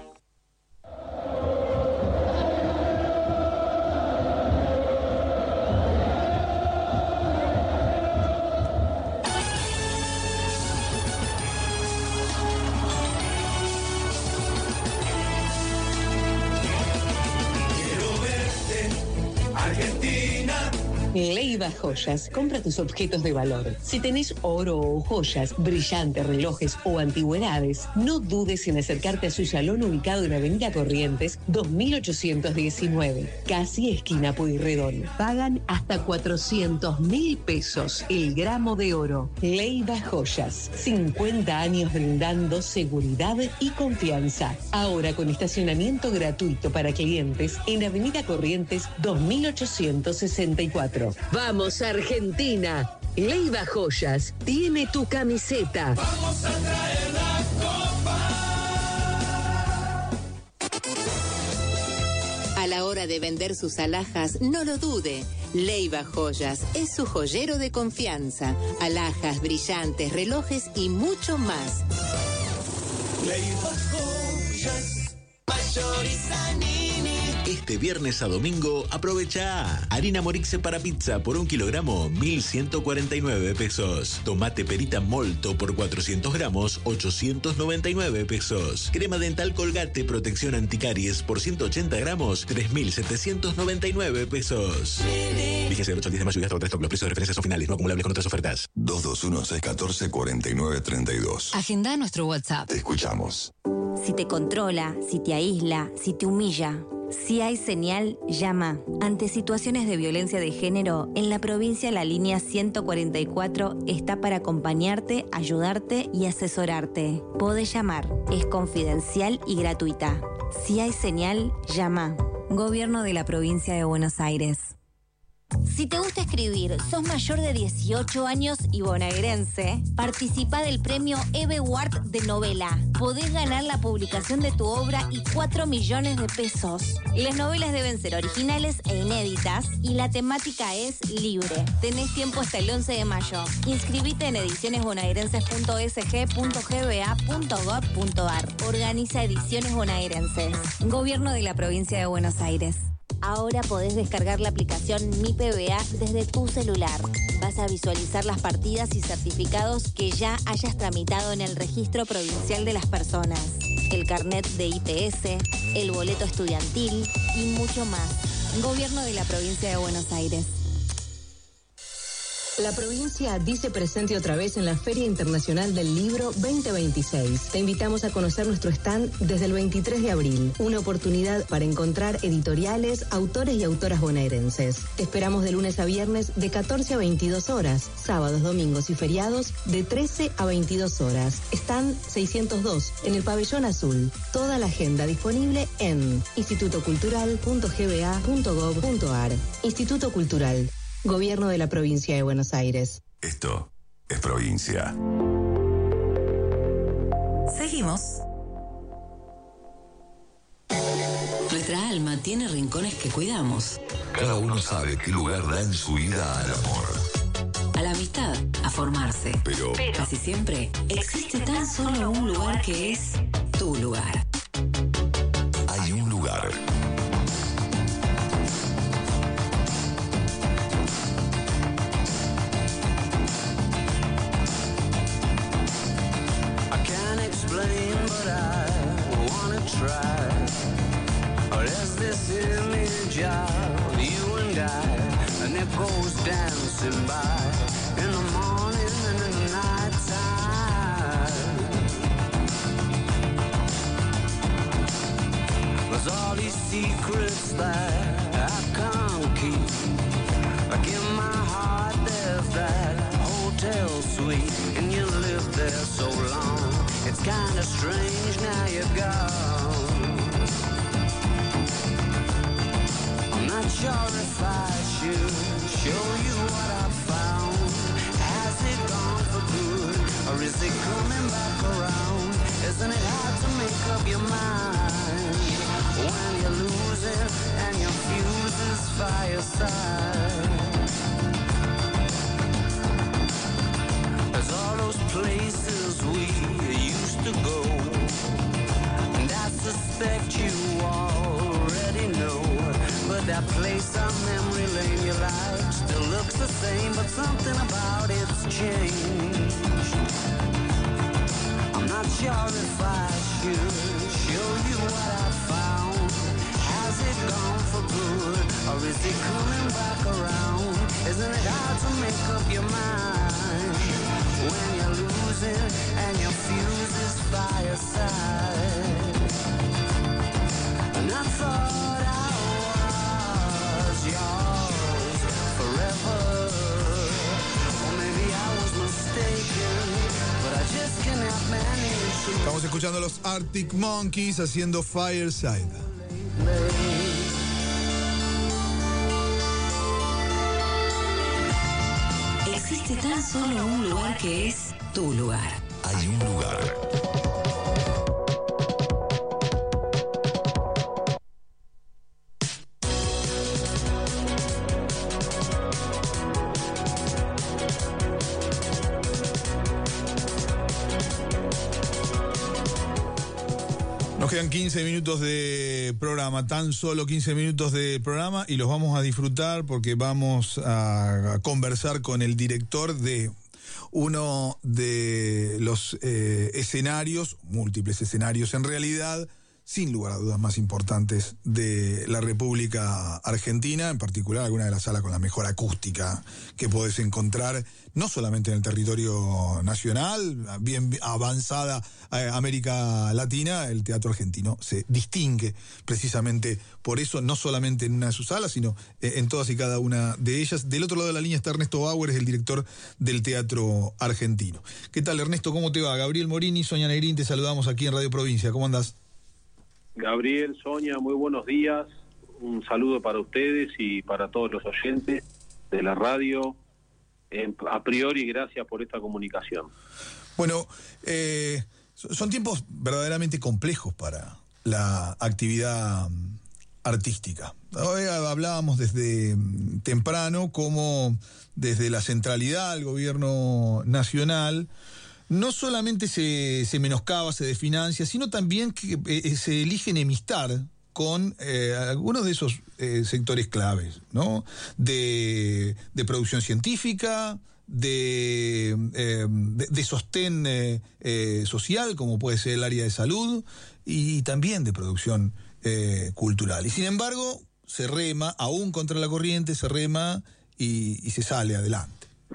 Leiva Joyas, compra tus objetos de valor. Si tenés oro o joyas, brillantes, relojes o antigüedades, no dudes en acercarte a su salón ubicado en Avenida Corrientes 2819, casi esquina Pueyrredón. Pagan hasta 400.000 pesos el gramo de oro. Leiva Joyas, 50 años brindando seguridad y confianza. Ahora con estacionamiento gratuito para clientes en Avenida Corrientes 2864. Vamos Argentina, Leiva Joyas tiene tu camiseta. Vamos a traer la copa. A la hora de vender sus alhajas, no lo dude. Leiva Joyas es su joyero de confianza. Alhajas, brillantes, relojes y mucho más. Leiva Joyas, Mayorizanini. Este viernes a domingo aprovecha harina Morixe para pizza por 1 kilogramo, 1.149 pesos. Tomate perita molto por 400 gramos, 899 pesos. Crema dental Colgate protección anticaries por 180 gramos, 3.799 pesos. Fíjese del 8 al 10 de mayo y hasta otro stock. Los precios de referencia son finales, no acumulables con otras ofertas. 221-614-4932. Agenda nuestro WhatsApp. Te escuchamos. Si te controla, si te aísla, si te humilla, si hay señal, llama. Ante situaciones de violencia de género, en la provincia la línea 144 está para acompañarte, ayudarte y asesorarte. Podés llamar, es confidencial y gratuita. Si hay señal, llama. Gobierno de la Provincia de Buenos Aires. Si te gusta escribir, sos mayor de 18 años y bonaerense, participa del premio Eve Ward de novela. Podés ganar la publicación de tu obra y 4 millones de pesos. Las novelas deben ser originales e inéditas y la temática es libre. Tenés tiempo hasta el 11 de mayo. Inscribite en edicionesbonaerenses.sg.gba.gov.ar. Organiza Ediciones Bonaerenses. Gobierno de la Provincia de Buenos Aires. Ahora podés descargar la aplicación Mi PBA desde tu celular. Vas a visualizar las partidas y certificados que ya hayas tramitado en el Registro Provincial de las Personas, el carnet de IPS, el boleto estudiantil y mucho más. Gobierno de la Provincia de Buenos Aires. La provincia dice presente otra vez en la Feria Internacional del Libro 2026. Te invitamos a conocer nuestro stand desde el 23 de abril. Una oportunidad para encontrar editoriales, autores y autoras bonaerenses. Te esperamos de lunes a viernes de 14 a 22 horas. Sábados, domingos y feriados de 13 a 22 horas. Stand 602 en el Pabellón Azul. Toda la agenda disponible en institutocultural.gba.gov.ar. Instituto Cultural. Gobierno de la Provincia de Buenos Aires. Esto es provincia. Seguimos. Nuestra alma tiene rincones que cuidamos. Cada uno sabe qué lugar da en su vida al amor. A la amistad, a formarse. Pero casi siempre existe tan solo un lugar que es tu lugar. Hay un lugar. But I wanna try. Or is this image of you and I? And it goes dancing by in the morning and in the night time. There's all these secrets that I can't keep. Like in my heart there's that hotel suite, and you lived there so long. It's kinda strange now you're gone. I'm not sure if I should show you what I found. Has it gone for good, or is it coming back around? Isn't it hard to make up your mind when you're losing and your fuse is fireside? There's all those places we used to go, and I suspect you already know. But that place on memory lane you like still looks the same, but something about it's changed. I'm not sure if I should show you what I found. Has it gone for good, or is it coming back around? Isn't it hard to make up your mind when you're losing and your fuse is fireside? And I thought I was yours forever, or maybe I was mistaken, but I just cannot manage to. Estamos escuchando a los Arctic Monkeys haciendo Fireside. Existe tan solo un lugar que es tu lugar. Hay un lugar. Nos quedan 15 minutos de programa, tan solo 15 minutos de programa, y los vamos a disfrutar porque vamos a conversar con el director de uno de los escenarios, múltiples escenarios en realidad, sin lugar a dudas más importantes de la República Argentina, en particular alguna de las salas con la mejor acústica que podés encontrar, no solamente en el territorio nacional, bien avanzada América Latina. El teatro argentino se distingue precisamente por eso, no solamente en una de sus salas, sino en todas y cada una de ellas. Del otro lado de la línea está Ernesto Bauer, es el director del Teatro Argentino. ¿Qué tal, Ernesto? ¿Cómo te va? Gabriel Morini, Sonia Negrín, te saludamos aquí en Radio Provincia. ¿Cómo andás? Gabriel, Sonia, muy buenos días. Un saludo para ustedes y para todos los oyentes de la radio. A priori, gracias por esta comunicación. Bueno, son tiempos verdaderamente complejos para la actividad artística. Hoy hablábamos desde temprano cómo desde la centralidad del gobierno nacional no solamente se menoscaba, se desfinancia, sino también que se elige enemistar con algunos de esos sectores claves, ¿no? De producción científica, de sostén social, como puede ser el área de salud, y también de producción cultural. Y sin embargo, se rema, aún contra la corriente, se rema y se sale adelante.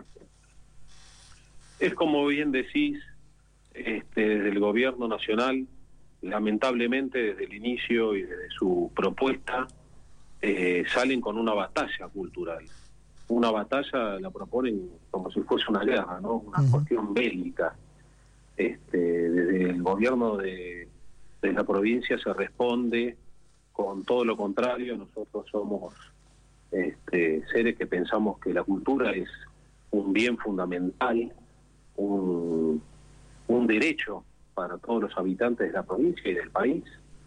Es como bien decís, desde el gobierno nacional, lamentablemente desde el inicio y desde su propuesta, salen con una batalla cultural. Una batalla la proponen como si fuese una guerra, ¿no? Una cuestión bélica. Desde el gobierno de la provincia se responde con todo lo contrario. Nosotros somos seres que pensamos que la cultura es un bien fundamental, un derecho para todos los habitantes de la provincia y del país.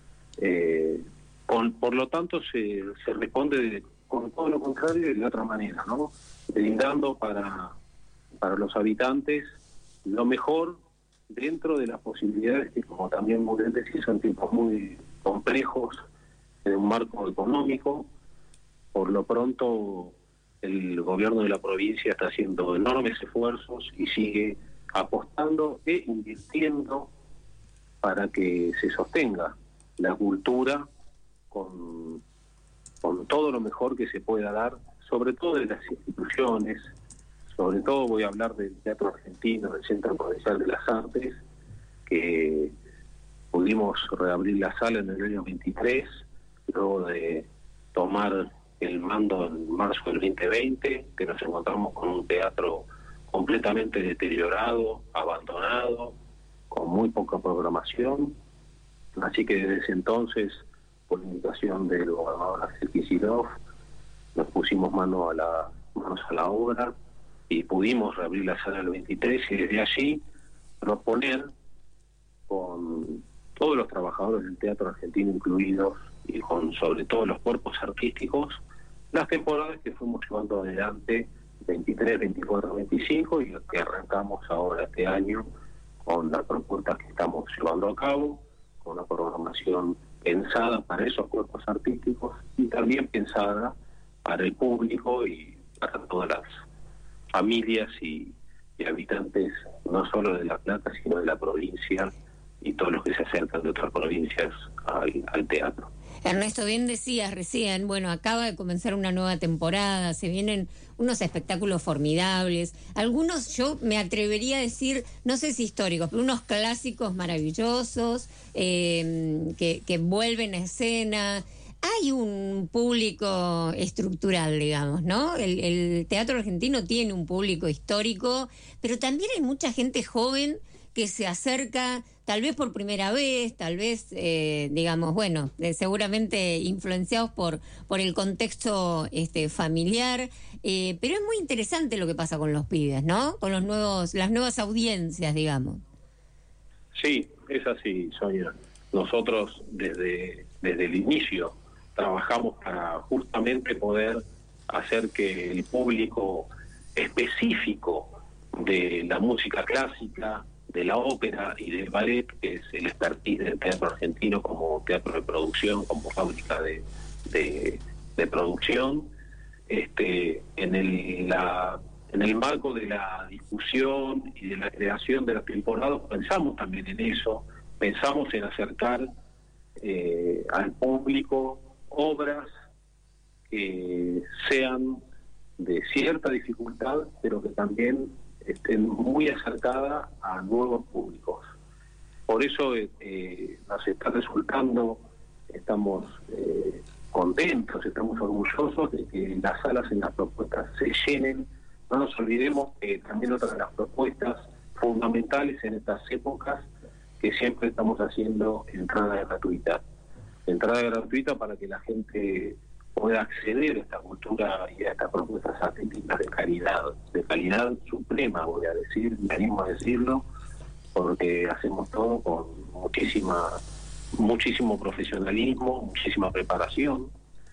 Por lo tanto, se responde con todo lo contrario y de otra manera, ¿no? Brindando para los habitantes lo mejor dentro de las posibilidades que, como también muy bien decís, son tiempos muy complejos en un marco económico. Por lo pronto, el gobierno de la provincia está haciendo enormes esfuerzos y sigue apostando e invirtiendo para que se sostenga la cultura con todo lo mejor que se pueda dar, sobre todo de las instituciones. Sobre todo voy a hablar del Teatro Argentino, del Centro Provincial de las Artes, que pudimos reabrir la sala en el año 23 luego de tomar el mando en marzo del 2020, que nos encontramos con un teatro completamente deteriorado, abandonado, con muy poca programación. Así que desde ese entonces, por invitación del gobernador Axel Kicillof, nos pusimos manos a la obra y pudimos reabrir la sala del 23 y desde allí proponer con todos los trabajadores del teatro argentino incluidos y con sobre todo los cuerpos artísticos las temporadas que fuimos llevando adelante 23, 24, 25 y que arrancamos ahora este año con la propuesta que estamos llevando a cabo, con una programación pensada para esos cuerpos artísticos y también pensada para el público y para todas las familias y habitantes, no solo de La Plata, sino de la provincia y todos los que se acercan de otras provincias al teatro. Ernesto, bien decías recién, bueno, acaba de comenzar una nueva temporada, se vienen unos espectáculos formidables, algunos yo me atrevería a decir, no sé si históricos, pero unos clásicos maravillosos que vuelven a escena. Hay un público estructural, digamos, ¿no? El teatro argentino tiene un público histórico, pero también hay mucha gente joven que se acerca tal vez por primera vez, tal vez, digamos, bueno, seguramente influenciados por el contexto familiar, pero es muy interesante lo que pasa con los pibes, ¿no? Con las nuevas audiencias, digamos. Sí, es así, Sonia. Nosotros desde el inicio trabajamos para justamente poder hacer que el público específico de la música clásica, de la ópera y del ballet, que es el expertise del teatro argentino como teatro de producción, como fábrica de producción, en el marco de la discusión y de la creación de la temporada, pensamos también en eso, pensamos en acercar al público obras que sean de cierta dificultad, pero que también estén muy acercadas a nuevos públicos. Por eso nos está resultando, estamos contentos, estamos orgullosos de que las salas en las propuestas se llenen. No nos olvidemos que también otra de las propuestas fundamentales en estas épocas, que siempre estamos haciendo entrada gratuita para que la gente pueda acceder a esta cultura y a estas propuestas artísticas de calidad suprema, voy a decir, me animo a decirlo, porque hacemos todo con muchísimo profesionalismo, muchísima preparación.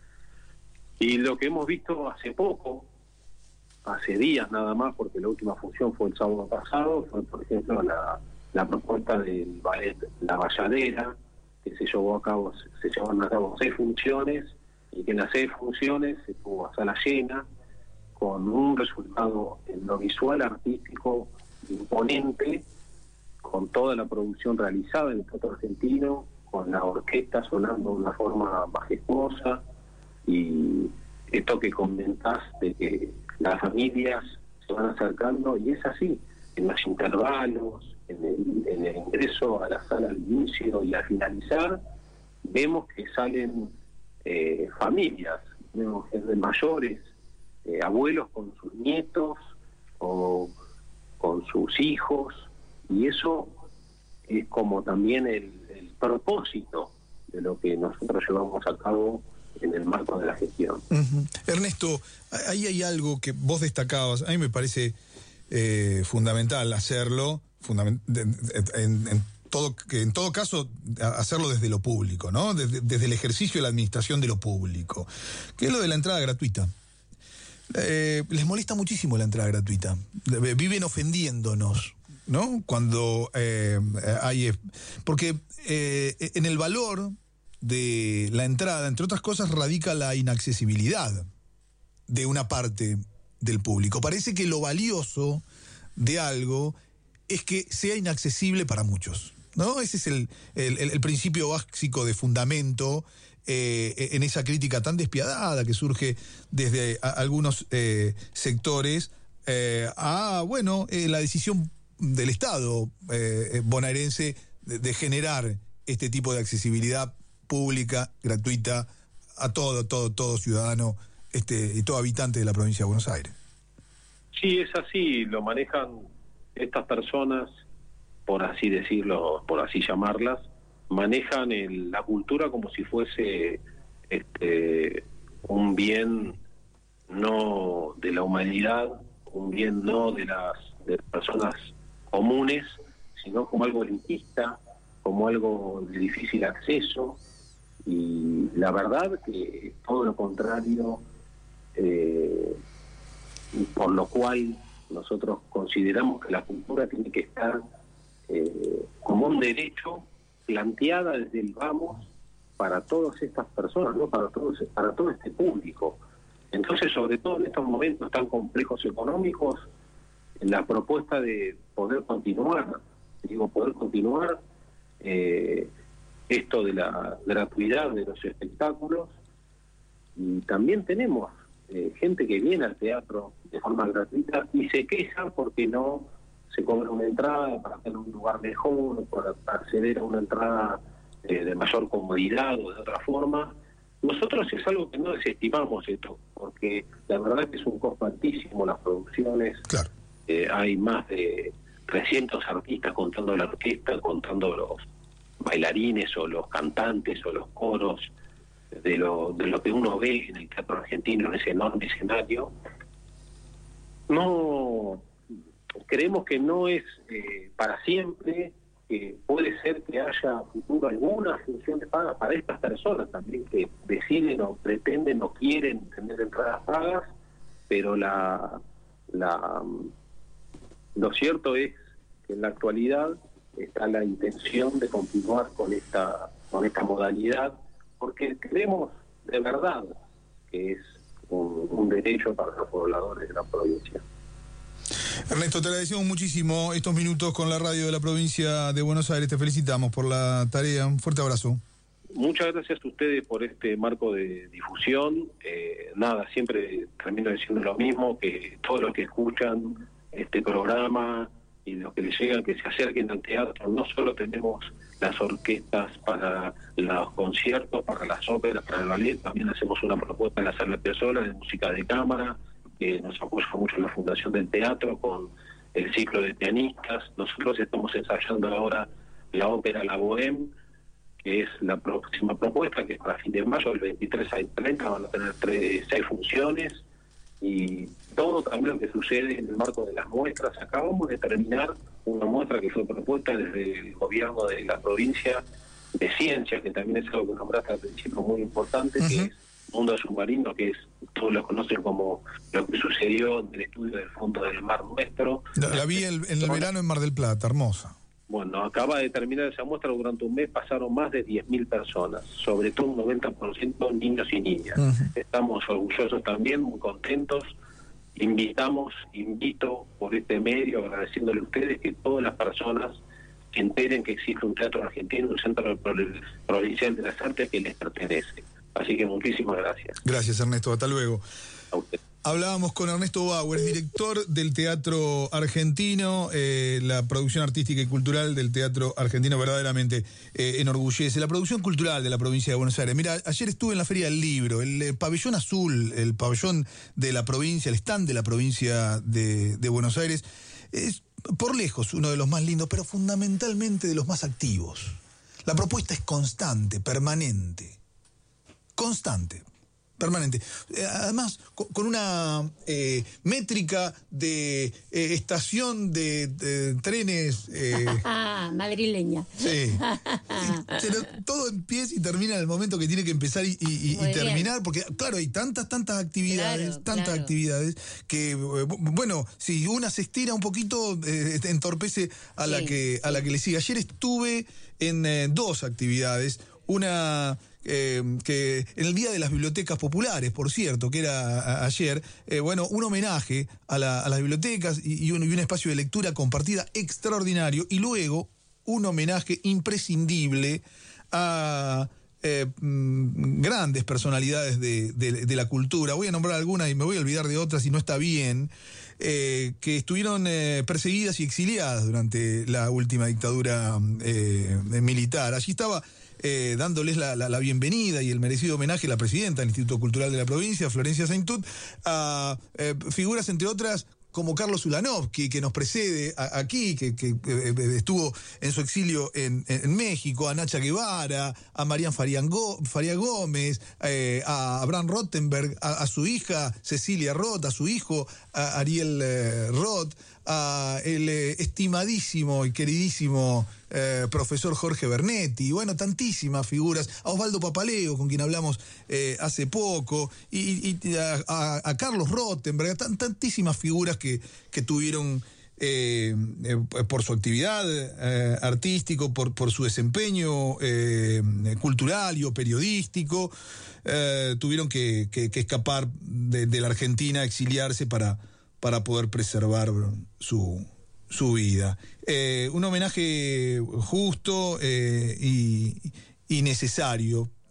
Y lo que hemos visto hace días nada más, porque la última función fue el sábado pasado, fue por ejemplo la propuesta del ballet La Valladera, que se llevaron a cabo 6 funciones, y que en las 6 funciones se tuvo a sala llena, con un resultado en lo visual artístico imponente, con toda la producción realizada en el teatro argentino, con la orquesta sonando de una forma majestuosa, y esto que comentás de que las familias se van acercando, y es así, en los intervalos, en el ingreso a la sala al inicio y al finalizar, vemos que salen familias, vemos gente mayores, abuelos con sus nietos o con sus hijos, y eso es como también el propósito de lo que nosotros llevamos a cabo en el marco de la gestión. Uh-huh. Ernesto, ahí hay algo que vos destacabas, a mí me parece fundamental hacerlo, en todo caso hacerlo desde lo público, ¿no? Desde el ejercicio de la administración de lo público, que es lo de la entrada gratuita. Les molesta muchísimo la entrada gratuita, viven ofendiéndonos, ¿no? Cuando hay... Porque en el valor de la entrada, entre otras cosas, radica la inaccesibilidad de una parte del público. Parece que lo valioso de algo es que sea inaccesible para muchos, ¿no? Ese es el principio básico de fundamento en esa crítica tan despiadada que surge desde algunos sectores la decisión del Estado bonaerense de generar este tipo de accesibilidad pública, gratuita, a todo ciudadano y todo habitante de la provincia de Buenos Aires. Sí, es así, lo manejan estas personas, por así decirlo, por así llamarlas, manejan la cultura como si fuese un bien no de la humanidad, un bien no de las personas comunes, sino como algo elitista, como algo de difícil acceso, y la verdad que todo lo contrario, por lo cual nosotros consideramos que la cultura tiene que estar como un derecho planteada desde el vamos para todas estas personas, ¿no? para todo este público. Entonces, sobre todo en estos momentos tan complejos económicos, la propuesta de poder continuar esto de la gratuidad de los espectáculos, y también tenemos gente que viene al teatro de forma gratuita y se queja porque no se cobra una entrada para tener un lugar mejor, para acceder a una entrada de mayor comodidad o de otra forma. Nosotros es algo que no desestimamos esto, porque la verdad es que es un costo altísimo las producciones. Claro. Hay más de 300 artistas contando la orquesta, contando los bailarines o los cantantes o los coros, de lo que uno ve en el teatro argentino, en ese enorme escenario. No creemos que no es para siempre, que puede ser que haya futuro alguna función de paga para estas personas también que deciden o pretenden o quieren tener entradas pagas, pero lo cierto es que en la actualidad está la intención de continuar con esta modalidad, porque creemos de verdad que es un derecho para los pobladores de la provincia. Ernesto, te agradecemos muchísimo estos minutos con la radio de la provincia de Buenos Aires. Te felicitamos por la tarea. Un fuerte abrazo. Muchas gracias a ustedes por este marco de difusión. Siempre termino diciendo lo mismo, que todos los que escuchan este programa y los que les llegan, que se acerquen al teatro. No solo tenemos las orquestas para los conciertos, para las óperas, para el ballet, también hacemos una propuesta en la sala Piazzolla de música de cámara, que nos apoya mucho la Fundación del Teatro con el ciclo de pianistas. Nosotros estamos ensayando ahora la ópera La Bohème, que es la próxima propuesta, que es para fin de mayo, del 23 al 30, van a tener 6 funciones, y todo también lo que sucede en el marco de las muestras. Acabamos de terminar una muestra que fue propuesta desde el gobierno de la provincia de ciencia, que también es algo que nombraste al principio muy importante, que es Mundo Submarino, que es, todos lo conocen como lo que sucedió en el estudio del fondo del mar nuestro. La vi en el verano en Mar del Plata, hermosa. Bueno, acaba de terminar esa muestra. Durante un mes pasaron más de 10.000 personas, sobre todo un 90% niños y niñas. Estamos orgullosos también, muy contentos. Invito por este medio, agradeciéndole a ustedes, que todas las personas se enteren que existe un teatro argentino, un centro provincial de las artes que les pertenece. Así que muchísimas gracias. Gracias, Ernesto. Hasta luego. A usted. Hablábamos con Ernesto Bauer, director del Teatro Argentino. La producción artística y cultural del Teatro Argentino verdaderamente enorgullece. La producción cultural de la provincia de Buenos Aires. Mira, ayer estuve en la Feria del Libro, el pabellón azul, el pabellón de la provincia, el stand de la provincia de Buenos Aires, es por lejos uno de los más lindos, pero fundamentalmente de los más activos. La propuesta es constante, permanente. Además, con una métrica de estación de trenes... madrileña. Sí. Pero todo empieza y termina en el momento que tiene que empezar y terminar, bien. Porque, claro, hay tantas actividades, actividades, que, bueno, si una se estira un poquito, entorpece a la que le sigue. Ayer estuve en 2 actividades, una... que en el Día de las Bibliotecas Populares, por cierto, que era ayer, un homenaje a las bibliotecas y un espacio de lectura compartida extraordinario, y luego un homenaje imprescindible a grandes personalidades de la cultura. Voy a nombrar algunas y me voy a olvidar de otras, y no está bien, que estuvieron perseguidas y exiliadas durante la última dictadura militar. Allí estaba dándoles la bienvenida y el merecido homenaje a la presidenta del Instituto Cultural de la provincia, Florencia Saintut, a figuras, entre otras, como Carlos Ulanovsky, que nos precede aquí, que estuvo en su exilio en México, a Nacha Guevara, a Marian Faria Gómez, a Abraham Rottenberg, a su hija Cecilia Roth, a su hijo a Ariel Roth, a el estimadísimo y queridísimo profesor Jorge Bernetti, y bueno, tantísimas figuras, a Osvaldo Papaleo, con quien hablamos hace poco, y a Carlos Rottenberg, tantísimas figuras que tuvieron por su actividad artístico, por su desempeño cultural y o periodístico, tuvieron que escapar de la Argentina, exiliarse para poder preservar su vida. Un homenaje justo y necesario,